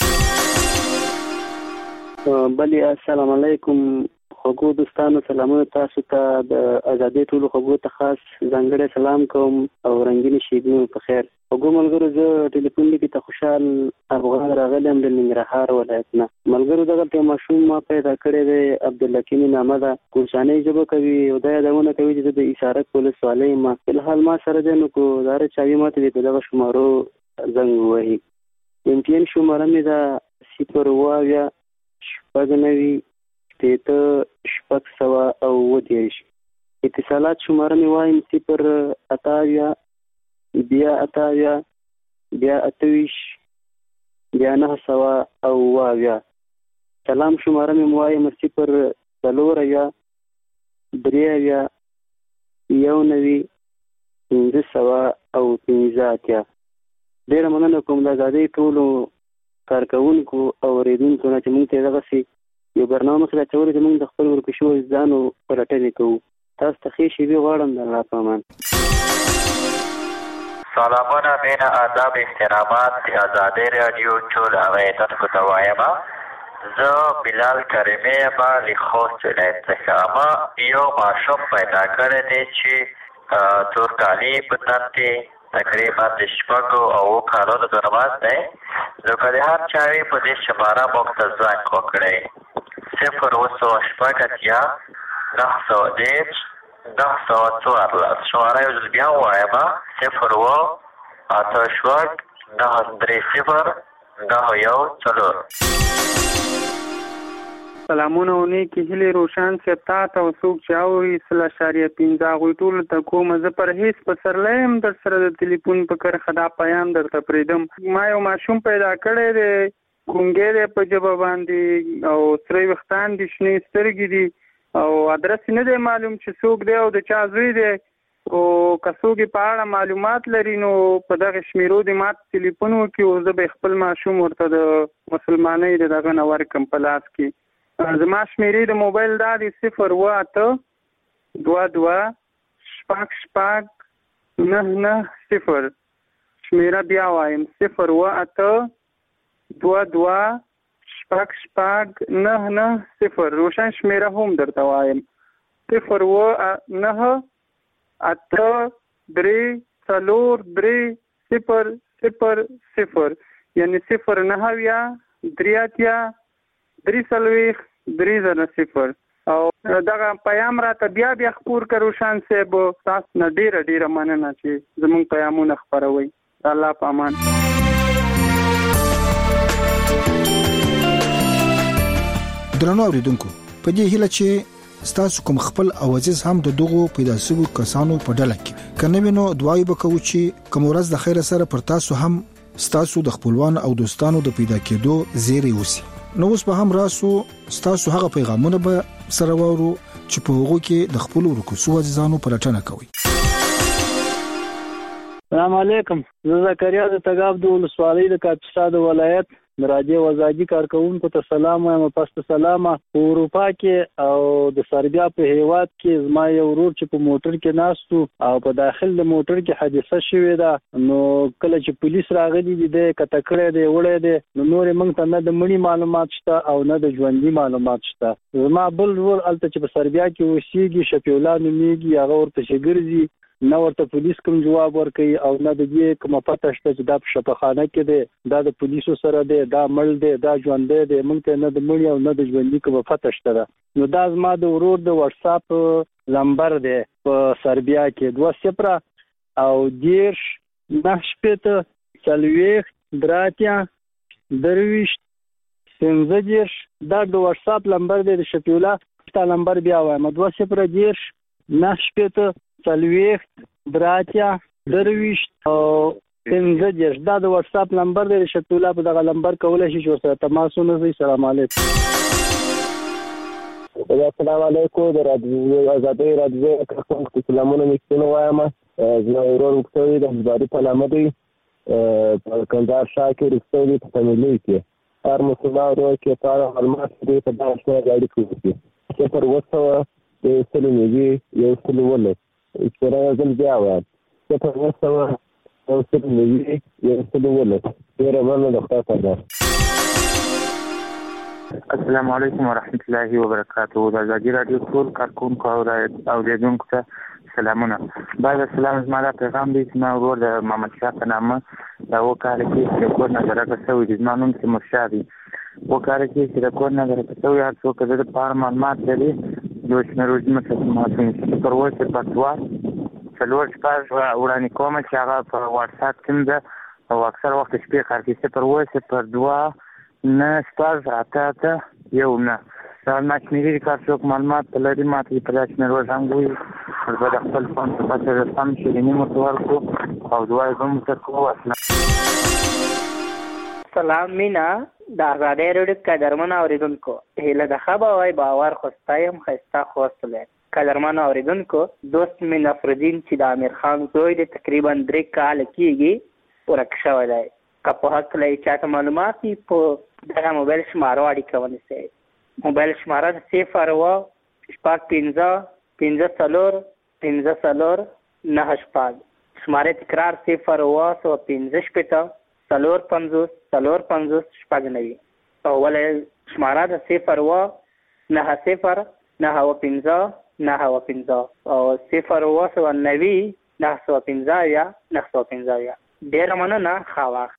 بلې السلام علیکم خوږو دوستانو. سلامونه تاسو ته. د ازادۍ ټولو خوږو ته خاص ځانګړی سلام کوم او رنګینې شیبې مو په خیر. خوږو ملګرو زه ټلیفون لیکي ته خوشحال افغان راغلی یم د ننګرهار ولایت نه. ملګرو دغلته یو ماشوم ما پیدا کړی دی عبدالحکیم نامه ده. کوشانۍ ژبه کوي او دا یادونه کوي چې زه د ایسارک ولسوالۍ یم. فلحال ما سره دی نو کو دا چاوي ماته دې په دغه شمارو زنګ ووهي. ام ټي این شماره مې ده صفر اوه اویا شپږ نوي شپېته شپږ سوه او اووه دېرش. اتصالات شماره مې وایم صفر اته اویا بیا اته اویا بیا اته ویشت بیا نهه سوه او اووه اویا. سلام شماره مې وایم صفر څلور اویا درې اویا یو نوي پنځه سوه او پنځه اتیا. ډېره مننه کوم د ازادۍ ټولو کارکوونکو او اورېدونکو نه چې موږ ته دغسې یو برنامه مخې ته اچولې چې موږ د خپل ورکو شویو ځانو پلټنې کوو. تاسو ته ښې شېبې غواړم. د الله په امان. سلامونه مینه آداب احترامات د ازادۍ راډیو ټول اوریدونکو ته وایم. زه بلال کریمي یم له خوست ولایت څخه. ما یو ماشوم پیدا کړی دی چې تور کالي په تن کې تقریبا د شپږو او اووه کالونو ترمنځ دی. نو که د هر چا وي په دې شماره موږ ته زنګ وکړئ. صفر اوه سوه شپږ اتیا نهه سوه دېرش نهه سوه څوارلس. شماره یو ځل بیا ووایم صفر اوه اته شپږ نهه درې صفر نهه یو څلور. سلامونه او نیکې هیلې روشن صاحب تا ته او څوک چې اوري سل اشاریه پنځه هغوی ټولو ته کوم. زه پرهیز پسرلی یم در سره د تلیفون په کرښه دا پیام درته پرېږدم. ما یو ماشوم پیدا کړی دی ګونګی دی په ژبه باندې او سره ویښتان دي شنې سترګې دي او ادرس نه دی معلوم چې څوک دی او د چا زوی دی. او کڅوګي په اړه معلومات لري نو په دغه شمیرو د مات ټلیفون وکي او زه به خپل ماشوم ورته د مسلمانۍ دغه نور کم پلاس کې زما شمیرې د موبایل دا دی صفر و اته دوا دوا شپږ شپږ نه نه صفر شمیره بیا وایم صفر و اته دوا دوا شپږ شپږ نه نه صفر روشن شمیره هم درته وایم صفر و نه اته درې څلور درې صفر صفر صفر یعنی صفر نهه ویا درې اتیا درې څلوېښت درې زره صفر او دغه پیام راته بیا بیا خپور کړه روشن صاحب تاسو نه ډېره ډېره مننه چې زموږ پیامونه خپروئ الله په امان. درنو اوریدونکو په دې هیله چې ستاسو کوم خپل اوازیز هم د دغو پیدا شوو کسانو په ډله کې کنه نو دعای وکړو چې کوم ورځ د خیر سره پر تاسو هم ستاسو د خپلوان او دوستانو د پیدا کېدو زیری وسی. نو اوس به هم راسو ستاسو هغه پیغامونه به سره وورو چې په هغه کې د خپل ورکوسو عزیزانو پلټنه کوي. السلام علیکم، زه زکریا د تګاب د ولسوالۍ د کاپیسا د ولایت راډیو وزاجي کارکونکو ته سلام وایم. پس سلام په اروپا کې او د سربیا په هیواد کې زما یو ورور چې په موټر کې ناستو او په داخل د موټر کې حادثه شوې ده نو کله چې پولیس راغلي دي د کټکړې دی وړې دی نو نور موږ ته نه د مړي معلومات شته او نه د ژوندۍ معلومات شته. زما بل ورور الته چې په سربیا کې اوسېږي شفیع نومیږي هغه ورته ګرځي نه ورته پولیس کوم جواب ورکوي او نه د دې کومه پته شته چې دا په شفاخانه کې دی دا د پولیسو سره دی دا مړ دی دا ژوندی دی موږ ته نه د مړي او نه د ژوندي کومه پته شته ده. نو دا زما د ورور د واتس اپ نمبر دی په سربیا کې دوه صفر او دېرش نهه شپېته څلوېښت درې اتیا درویشت پنځه دېرش دا د واتس اپ نمبر دی د شفیع الله تا نمبر بیا وایم دوه صفر دېرش نهه شپېته څلوېښت درې اتیا درویشت او پنځه دېرش دا د واتس اپ نمبر دی شفیع الله په دغه نمبر کولی شي چې ورسره تماس ونیسئ. سلام علیکم. السلام علیکم د رادیو آزادۍ رادیو کارکونکو ته سلامونه مې وایم. زما ورور وکړی د هزباري په نامه دی په کندهار ښار کې رښتونی په فامیلۍ کې هر مسلمان ورور کې په معلومات دی په دغه شمېر اړیکې وکړي صفر اووه سوه یو سل نوي یو سل اوولس سره ځل بیا وایم صفر اووه سوه یو سل نوي یو سل اوولس ډېره مننه د خدای په السلام علیکم ورحمت الله وبرکاته. د ازادي راډیو ټول کارکونکو او اوریدونکو ته سلامونه. بعد السلام زما دا پیغام دی چې ما ورور د محمد شاه په نامه د اوه کاله کې د کور نه درکه شوی دی. زما نوم تیمورشاه دی. اوه کاله کې چې د کور نه درکه شوی هر څوک د ده په اړه معلومات لري یو شمېر ورځې صفر اووه صفر دوه څلور شپږ وړاندې کومه چې هغه په واټساپ کې ده او اکثر وخت شپې کار کوي صفر اووه صفر دوه نه شپږ اته اته یو نه دا ما شمېرې کار څوک معلومات لري ما ته په دا شمېر ورزنګوي به د خپل فون په پته د سم شیریني ورته ورکړو او دعا یې به مو ورته کوو. سلام مینا د ازادۍ راډیو قدرمنو اوریدونکو هیله ده ښه به وای باور خو ستایم ښایسته خوست ولایت. قدرمنو اوریدونکو دوست مې نفرالدین چې د امیر خان زوی دی تقریبا درې کاله کېږي ورک شوی دی. که په هکله یې چاته معلومات وي په دغه موبایل شمارو اړیکه ونیسئ. موبایل شماره د صفر اووه شپږ پنځه پنځه څلور پنځه څلور نهه شپږ. شماره تکرار صفر اووه سوه پنځه شپېته څلور پنځوس څلور پنځوس شپږ نوي. اوله شماره د صفر اووه نهه صفر نهه اووه پنځه نهه اووه پنځه او صفر اووه سوه نوي نهه سوه پنځه اویا نهه سوه پنځه اویا. ډېره مننه. ښه وخت.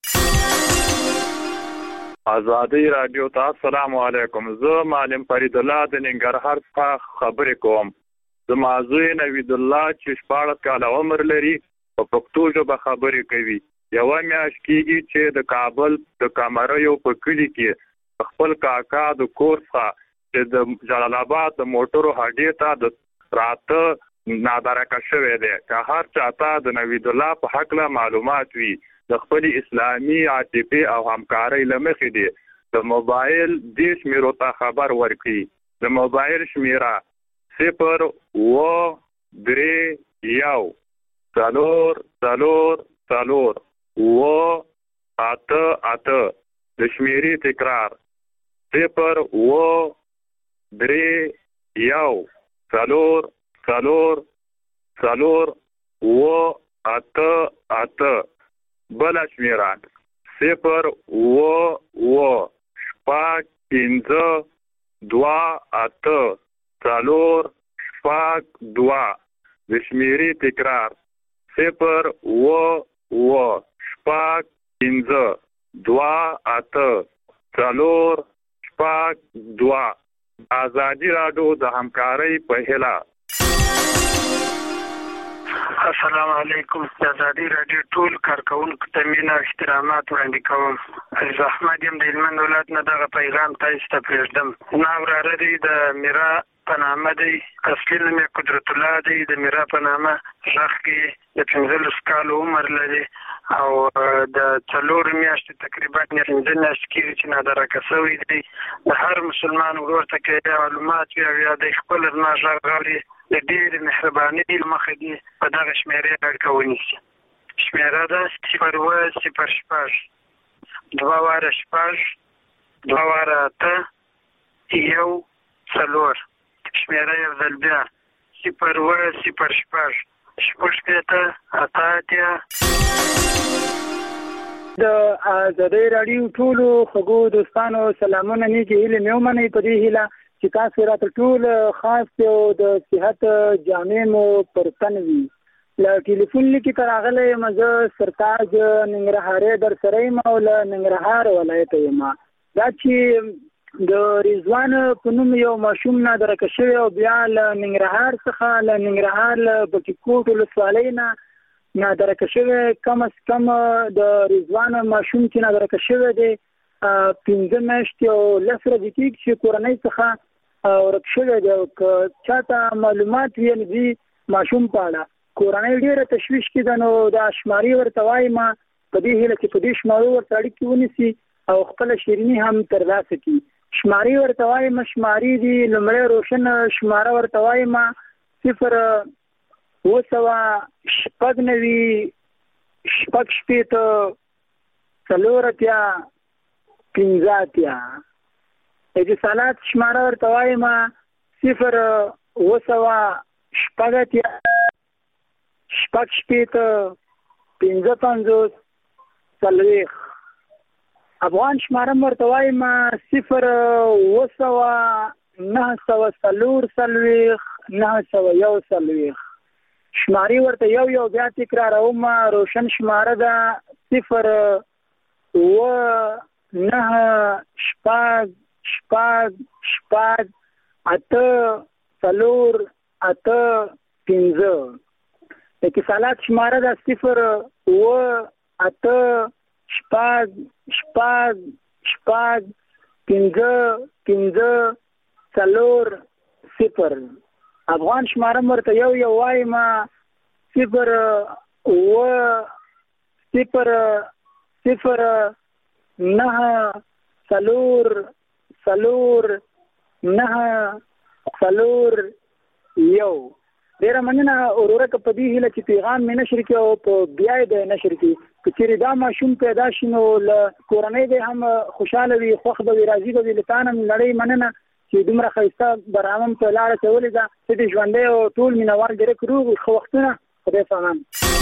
ازادۍ راډیو ته السلام علیکم. زه معلم فرید الله د ننګرهار څخه خبرې کوم. زما زوی نوید الله چې شپاړس کاله عمر لري په پښتو ژبه خبرې کوي. یوه میاشت کېږي چې د کابل د کامریو په کلي کې خپل کاکا د کور څخه چې د جلال آباد د موټرو هډې ته د راته نادرکه شوی دی. که هر چاته د نوید الله په هکله معلومات وي د خپل اسلامي عاطفې او همکارۍ له مخې دی د موبایل دې شمېرو ته خبر ورکړي. د موبایل شمېره صفر اووه درې یو څلور څلور څلور اوه اته اته د شمیرې تکرار صفر اوه درې یو څلور څلور څلور اوه اته اته بله شمیره صفر اوه اوه شپږ پنځه دوه اته څلور شپږ دوه د شمیرې تکرار صفر اوه اوه شپږ پنځه دوه اته څلور شپږ دوه ازادي راډیو د همکارۍ په هیله. السلام علیکم. د ازادي راډیو ټول کارکونکو ته مینه او احترامات وړاندې کوم. عزیز احمد یم د هلمند ولایت نه دغه پیغام تاسو ته پرېږدم. زما وراره دی د میرا په نامه دی، اصلي نوم یې قدرت الله دی. د میرا په نامه غږ کې د پنځلس کالو عمر لري او د څلور میاشتې تقریبا پنځه میاشتې کېږي چې نادرکه شوی دی. د هر مسلمان ورور ته که معلومات وي او یا د خپل رڼا غږ اوري د ډېرې مهربانۍ له مخې دې په دغه شمېرې اړیکه ونیسي. شمېره ده صفر اوه صفر شپږ دوه واره شپږ دوه واره اته یو څلور. شمېره یو ځل بیا صفر اوه صفر شپږ شپږ شپېته اته اتیا. د ازادي راډیو ټولو خوږو دوستانو سلامونه، نیکې هیلې مې ومنئ په دې هیله چې تاسو راته ټول خاص یو د صحت جامې مو پر تن وي. له ټلیفون لیکې ته راغلی یم، زه سرتاج ننګرهارۍ در سره یم او له ننګرهار ولایته یم. دا چې د رضوان په نوم یو ماشوم نادرکه شوی او بیا له ننګرهار څخه له ننګرهار له بټي کوټ ولسوالۍ نه نادرکه شوی، کم از کم د رضوان ماشوم چې نادرکه شوی دی پنځه میاشتې او لس ورځې کېږي چې کورنۍ څخه ورک شوی دی. او که چاته معلومات وي د دې ماشوم په اړه، کورنۍ ډېره تشویش کې ده، نو دا شماري ورته وایم په دې هیله چې په دې شمارو ورته اړیکې ونیسي او خپله شیریني هم ترلاسه کړي. شماري ورته وایم، شماري دي لومړی روشن شماره ورته وایم صفر اوه سوه شپږ نوي شپږ شپېته څلور اتیا پنځه اتیا. اتصالات شماره ورته وایم صفر اوه سوه شپږ اتیا شپږ شپېته پنځه پنځوس څلوېښت. افغان شماره ورته وایم صفر اوه سوه نهه سوه څلور څلوېښت نهه سوه یو څلوېښت. شماري ورته یو یو بیا تکراروم، روشن شماره ده صفر اوه نهه شپږ شپږ شپږ اته څلور اته پنځه. اتصالات شماره ده صفر اوه اته شپږ شپږ شپږ پنځه پنځه څلور صفر. افغان شماره ورته یو یو وایم صفر اوه صفر صفر نهه څلور څلور نهه څلور یو. ډېره مننه وروره که په دې هیله چې پیغام مې نشر کړي او په بیا یې به نشر کړي. که چېرې دا ماشوم پیدا شي نو له کورنۍ به هم خوشحاله وي، خوښ به وي، راضي به وي. له تا نه نړۍ مننه چې دومره ښایسته برنامه په لاره اچولې ده. ته دې ژوندی او ټول مینوال ډېر روغ ښه وختونه. خدای پامان.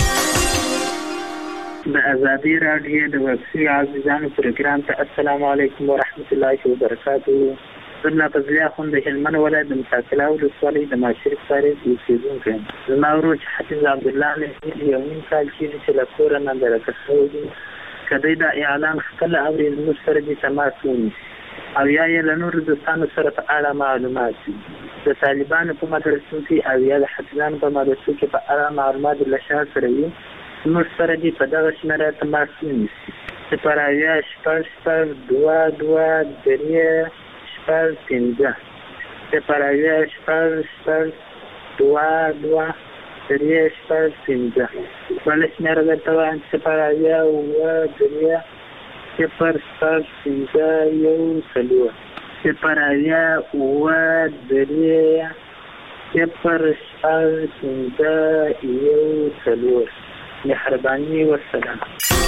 د ازادي راډیو د ویبسي عزیزانو پروګرام ته السلام علیکم ورحمت الله وبرکاتو. زما په ځای خو د هلمند ولایت د مساکلا ولسوالۍ د ماشریف سارې اوسېدونکی یم. زما ورور چې حفیظ عبدالله مې یو نیم کال کېږي چې له کوره نندرکه شوی دی. که دی دا اعلان خپله اوري زموږ سره دې تماس ونیسي او یا یې له نورو دوستانو سره په اړه معلومات وي. د طالبانو په مدرسو کې او یا د حفیظانو په مدرسو کې په اړه معلومات له شا سره وي، زموږ سره دې په دغه شمېره تماس ونیسي. صفر اویا شپږ شپږ دوه دوه درې شپږ پنځه. صفر اویا شپږ شپږ دوه دوه درې شپږ پنځه. بله شمېره درته وایم صفر اویا اووه درې صفر شپږ پنځه یو څلور. صفر اویا اووه درې صفر شپږ پنځه یو څلور. مهرباني والسلام.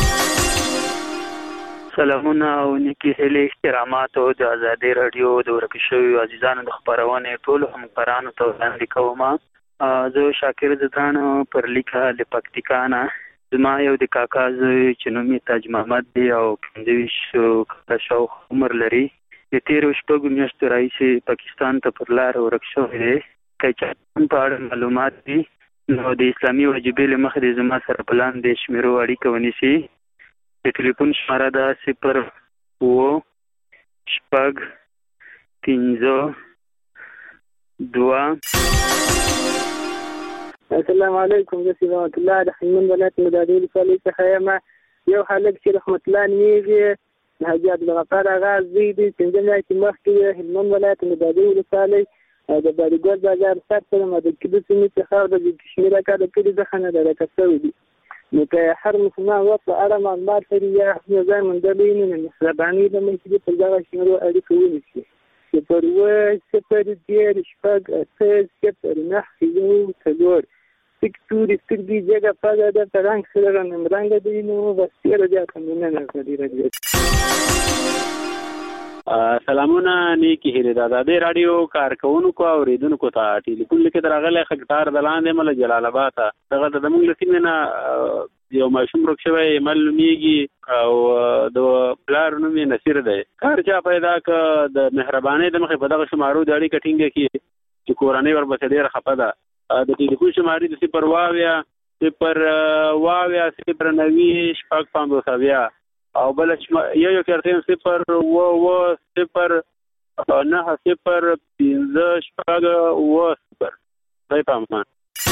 سلامونه او نیکی هیلې احترامات او د ازادي رادیو د ورک شویو عزیزانو د خبرونې ټولو همکارانو ته وړاندې کوم. زه شاکر زدان پر لیکه د پکتیکا نه. زما یو د کاکا زوی چې نوم یې تاج محمد دی او پنځه ویشت کاله شاوخوا عمر لري. د تېرو شپږو میاشتو راهیسې پاکستان ته پر لاره ورک شوی دی. که چا په اړه معلومات دي نو د اسلامي وجیبې له مخې د زما سره په لاندې شمیرو اړیکه ونیسي. د ټلیفون شماره ده صفر اوه شپږ پنځه دوه. السلام علیکم. زه سید رحمت الله د هلمند ولایت مدادي ولسوالۍ څخه یم. یو هلک چې رحمت الله نومیږي د حاجي عبدالغفار اغا زوی دی. پنځه میاشتې مخکې هلمند ولایت مدادي ولسوالۍ د باریګل بازار سر سره د کیدو سیمې څخه د کشمیر کار کړي څخه نه درکه شوی دی. نو که هر مسلمان وخت په اړه معلومات لري یا ځای موندلی نو مهرباني به موږ په دغه شمیرو اړیکه ونیسي. صفر اوه صفر دېرش شپږ اته صفر نهه یو څلور. سپک تورې سترګې جګه پزه ده په رنګ سره رنګرنګه دی. نو بس ډېره زیاته مننه ازادي راډیو. سلامونه نیکی هیلې د ازادي راډیو کارکوونکو او اوریدونکو ته. ټلیفون لیکې راغلی خکټار د لاندې مله جلال آباد ته. دغه د زموږ له سیمې نه یو ماشوم ورک شوی مل نومیږي او د پلار نوم یې نصیر دی. کار چا پیدا که د مهربانۍ د مخې په دغه شمارو د اړیکه ټینګه کړي چې کورنۍ ورپسې ډېره خفه ده. د ټلیفون شمارې د صفر واویا صفر واویا صفر نوي شپږ پنځوس اویا او بل یو یو کارتین صفر اوه اوه صفر نهه صفر پنځه شپږ اوه صفر. خدای په امان.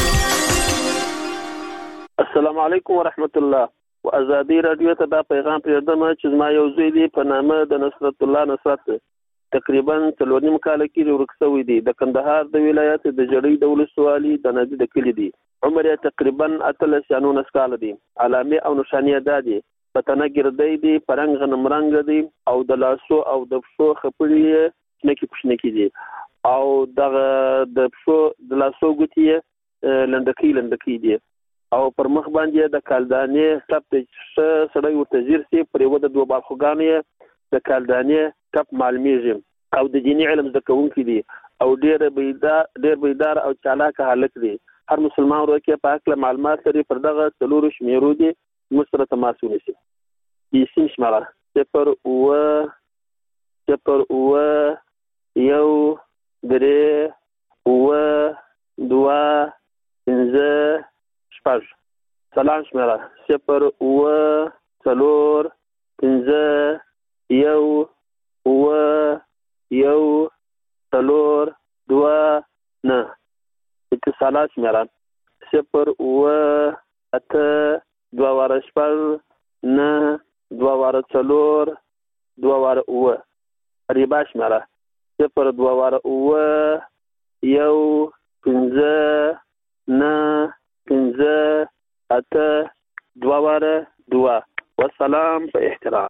السلام علیکم ورحمت الله. و ازادي راډیو ته دا پیغام پرېږدم چې زما یو زوی دی په نامه د نصرت الله نصرت تقریبا څلور نیم کاله کې ورک شوی دی. د کندهار د ولایت د جړۍ د ولسوالۍ د نادي د کلي دی. عمر یې تقریبا اتلس یا نولس کاله دی. علامې او نښانې دا دي: پتنه ګردی دی، پرنګ غنم رنګ دی او د لاسو او د پښو خپړې شنکې پښنکې دي او دغه د پښو د لاسو ګوتې لنډکۍ لنډکۍ دي او پر مخ باندې د کالدانې ټپ سړی ورته ځیر سي. پر یوه د دوه بالخوګانو یې د کالدانې ټپ معلومیږي او د دیني علم زده کوونکی دی او ډېر بیدار ډېر بیدار او چالاکه هلک دی. هر مسلمان ورو کې په هکله معلومات لري پر دغه څلورو شمیرو دي موږ سره تماس ونیسي. سیم شماره صفر اوه صفر اوه یو درې اوه دوه پنځه شپږ. سلام شماره صفر اوه څلور پنځه یو اوه یو څلور دوه نه. اتصالات شماره صفر اوه اته دوه واره شپږ نه دوه واره څلور دوه واره اوه. ریبا شماره صفر دوه واره اوه یو پنځه نه پنځه اته دوه واره دوه. والسلام په احترام.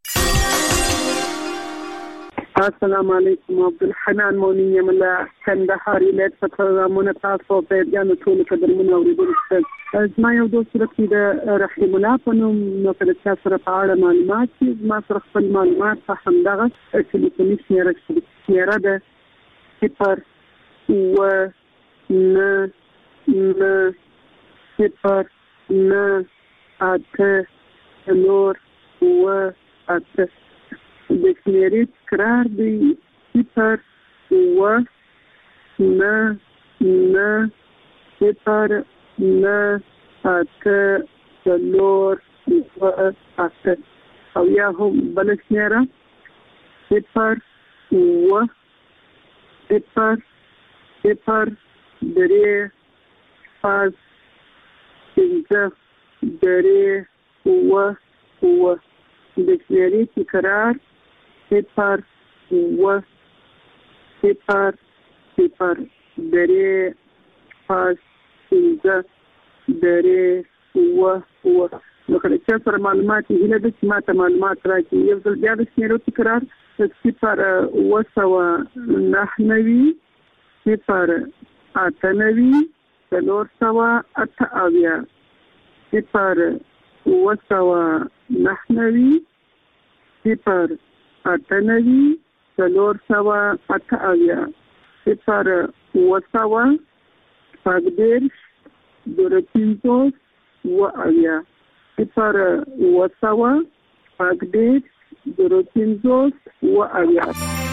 السلام علیکم. عبدالحنان مونی یم له کندهار ولایت څخه پروګرامونه تاسو په بیان ټول قدرمنو اوریدونکو ته. زما یو دوست صورت د رحیم الله په نوم نو کله چې سره په اړه معلومات چې ما سره خپل معلومات په همدغه ټلیفوني شمیره شمیره ده صفر اوه نه نه صفر نه اته څلور اوه اته. د شمیرې تکرار دی صفر اوه نه نه صفر نه اته څلور اوه اته او یا هم بله شمیره صفر اوه صفر صفر درې شپږ پنځه درې اوه اوه. د شمیرې تکرار صفر اوه صفر صفر درې شپږ پنځه درې اوه اوه. نو کله چې سره معلومات یې هیله ده چې ما ته معلومات راکړي. یو ځل بیا د شمیرو تکرار صفر اوه سوه نهه نوي صفر اته نوي څلور سوه اته اویا صفر اووه سوه نهه نوي صفر اته نوي څلور سوه اته اویا صفر اووه سوه شپږ دېرش زر پنځوس اووه اویا صفر اووه سوه شپږ دېرش زر پنځوس اووه اویا.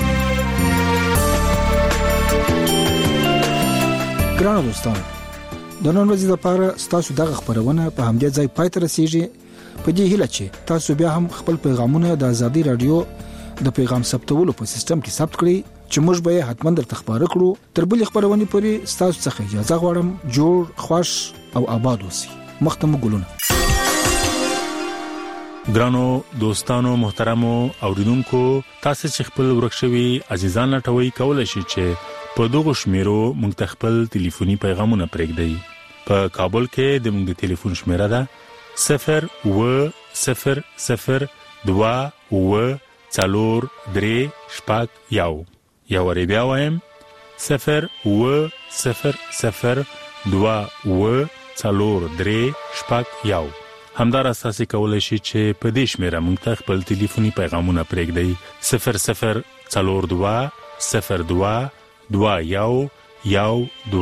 ګرانو دوستانو، د نن ورځې لپاره ستاسو دغه خبرونه په همدې ځای پای ته رسیږي. په دې هیله چې تاسو بیا هم خپل پیغامونه د ازادي رادیو د پیغام ثبتولو په سیستم کې ثبت کړئ چې موږ به یې حتما درته خبره کړو. تر بلې خبرونه پورې ستاسو څخه اجازه غواړم. جوړ، خوش او آباد اوسئ. مختم ګلونه. ګرانو دوستانو، محترمو اوریدونکو، تاسو چې خپل ورکشوي عزیزان لټوي کولای شئ چې په دغه شمیرو موږ ته خپل ټلیفوني پیغامونه پرېږدئ. په کابل کې د موږ د ټلیفون شمیره ده صفر اووه صفر صفر دوه اووه څلور درې شپږ یو. یا ورې بیا وایم صفر اووه صفر صفر دوه اووه څلور درې شپږ یو. همدارس تاسو کولای شئ چې په دې شمیره موږ ته خپل ټلیفوني پیغامونه پرېږدئ صفر صفر څلور دوه صفر دوه دوه یو یو دوه.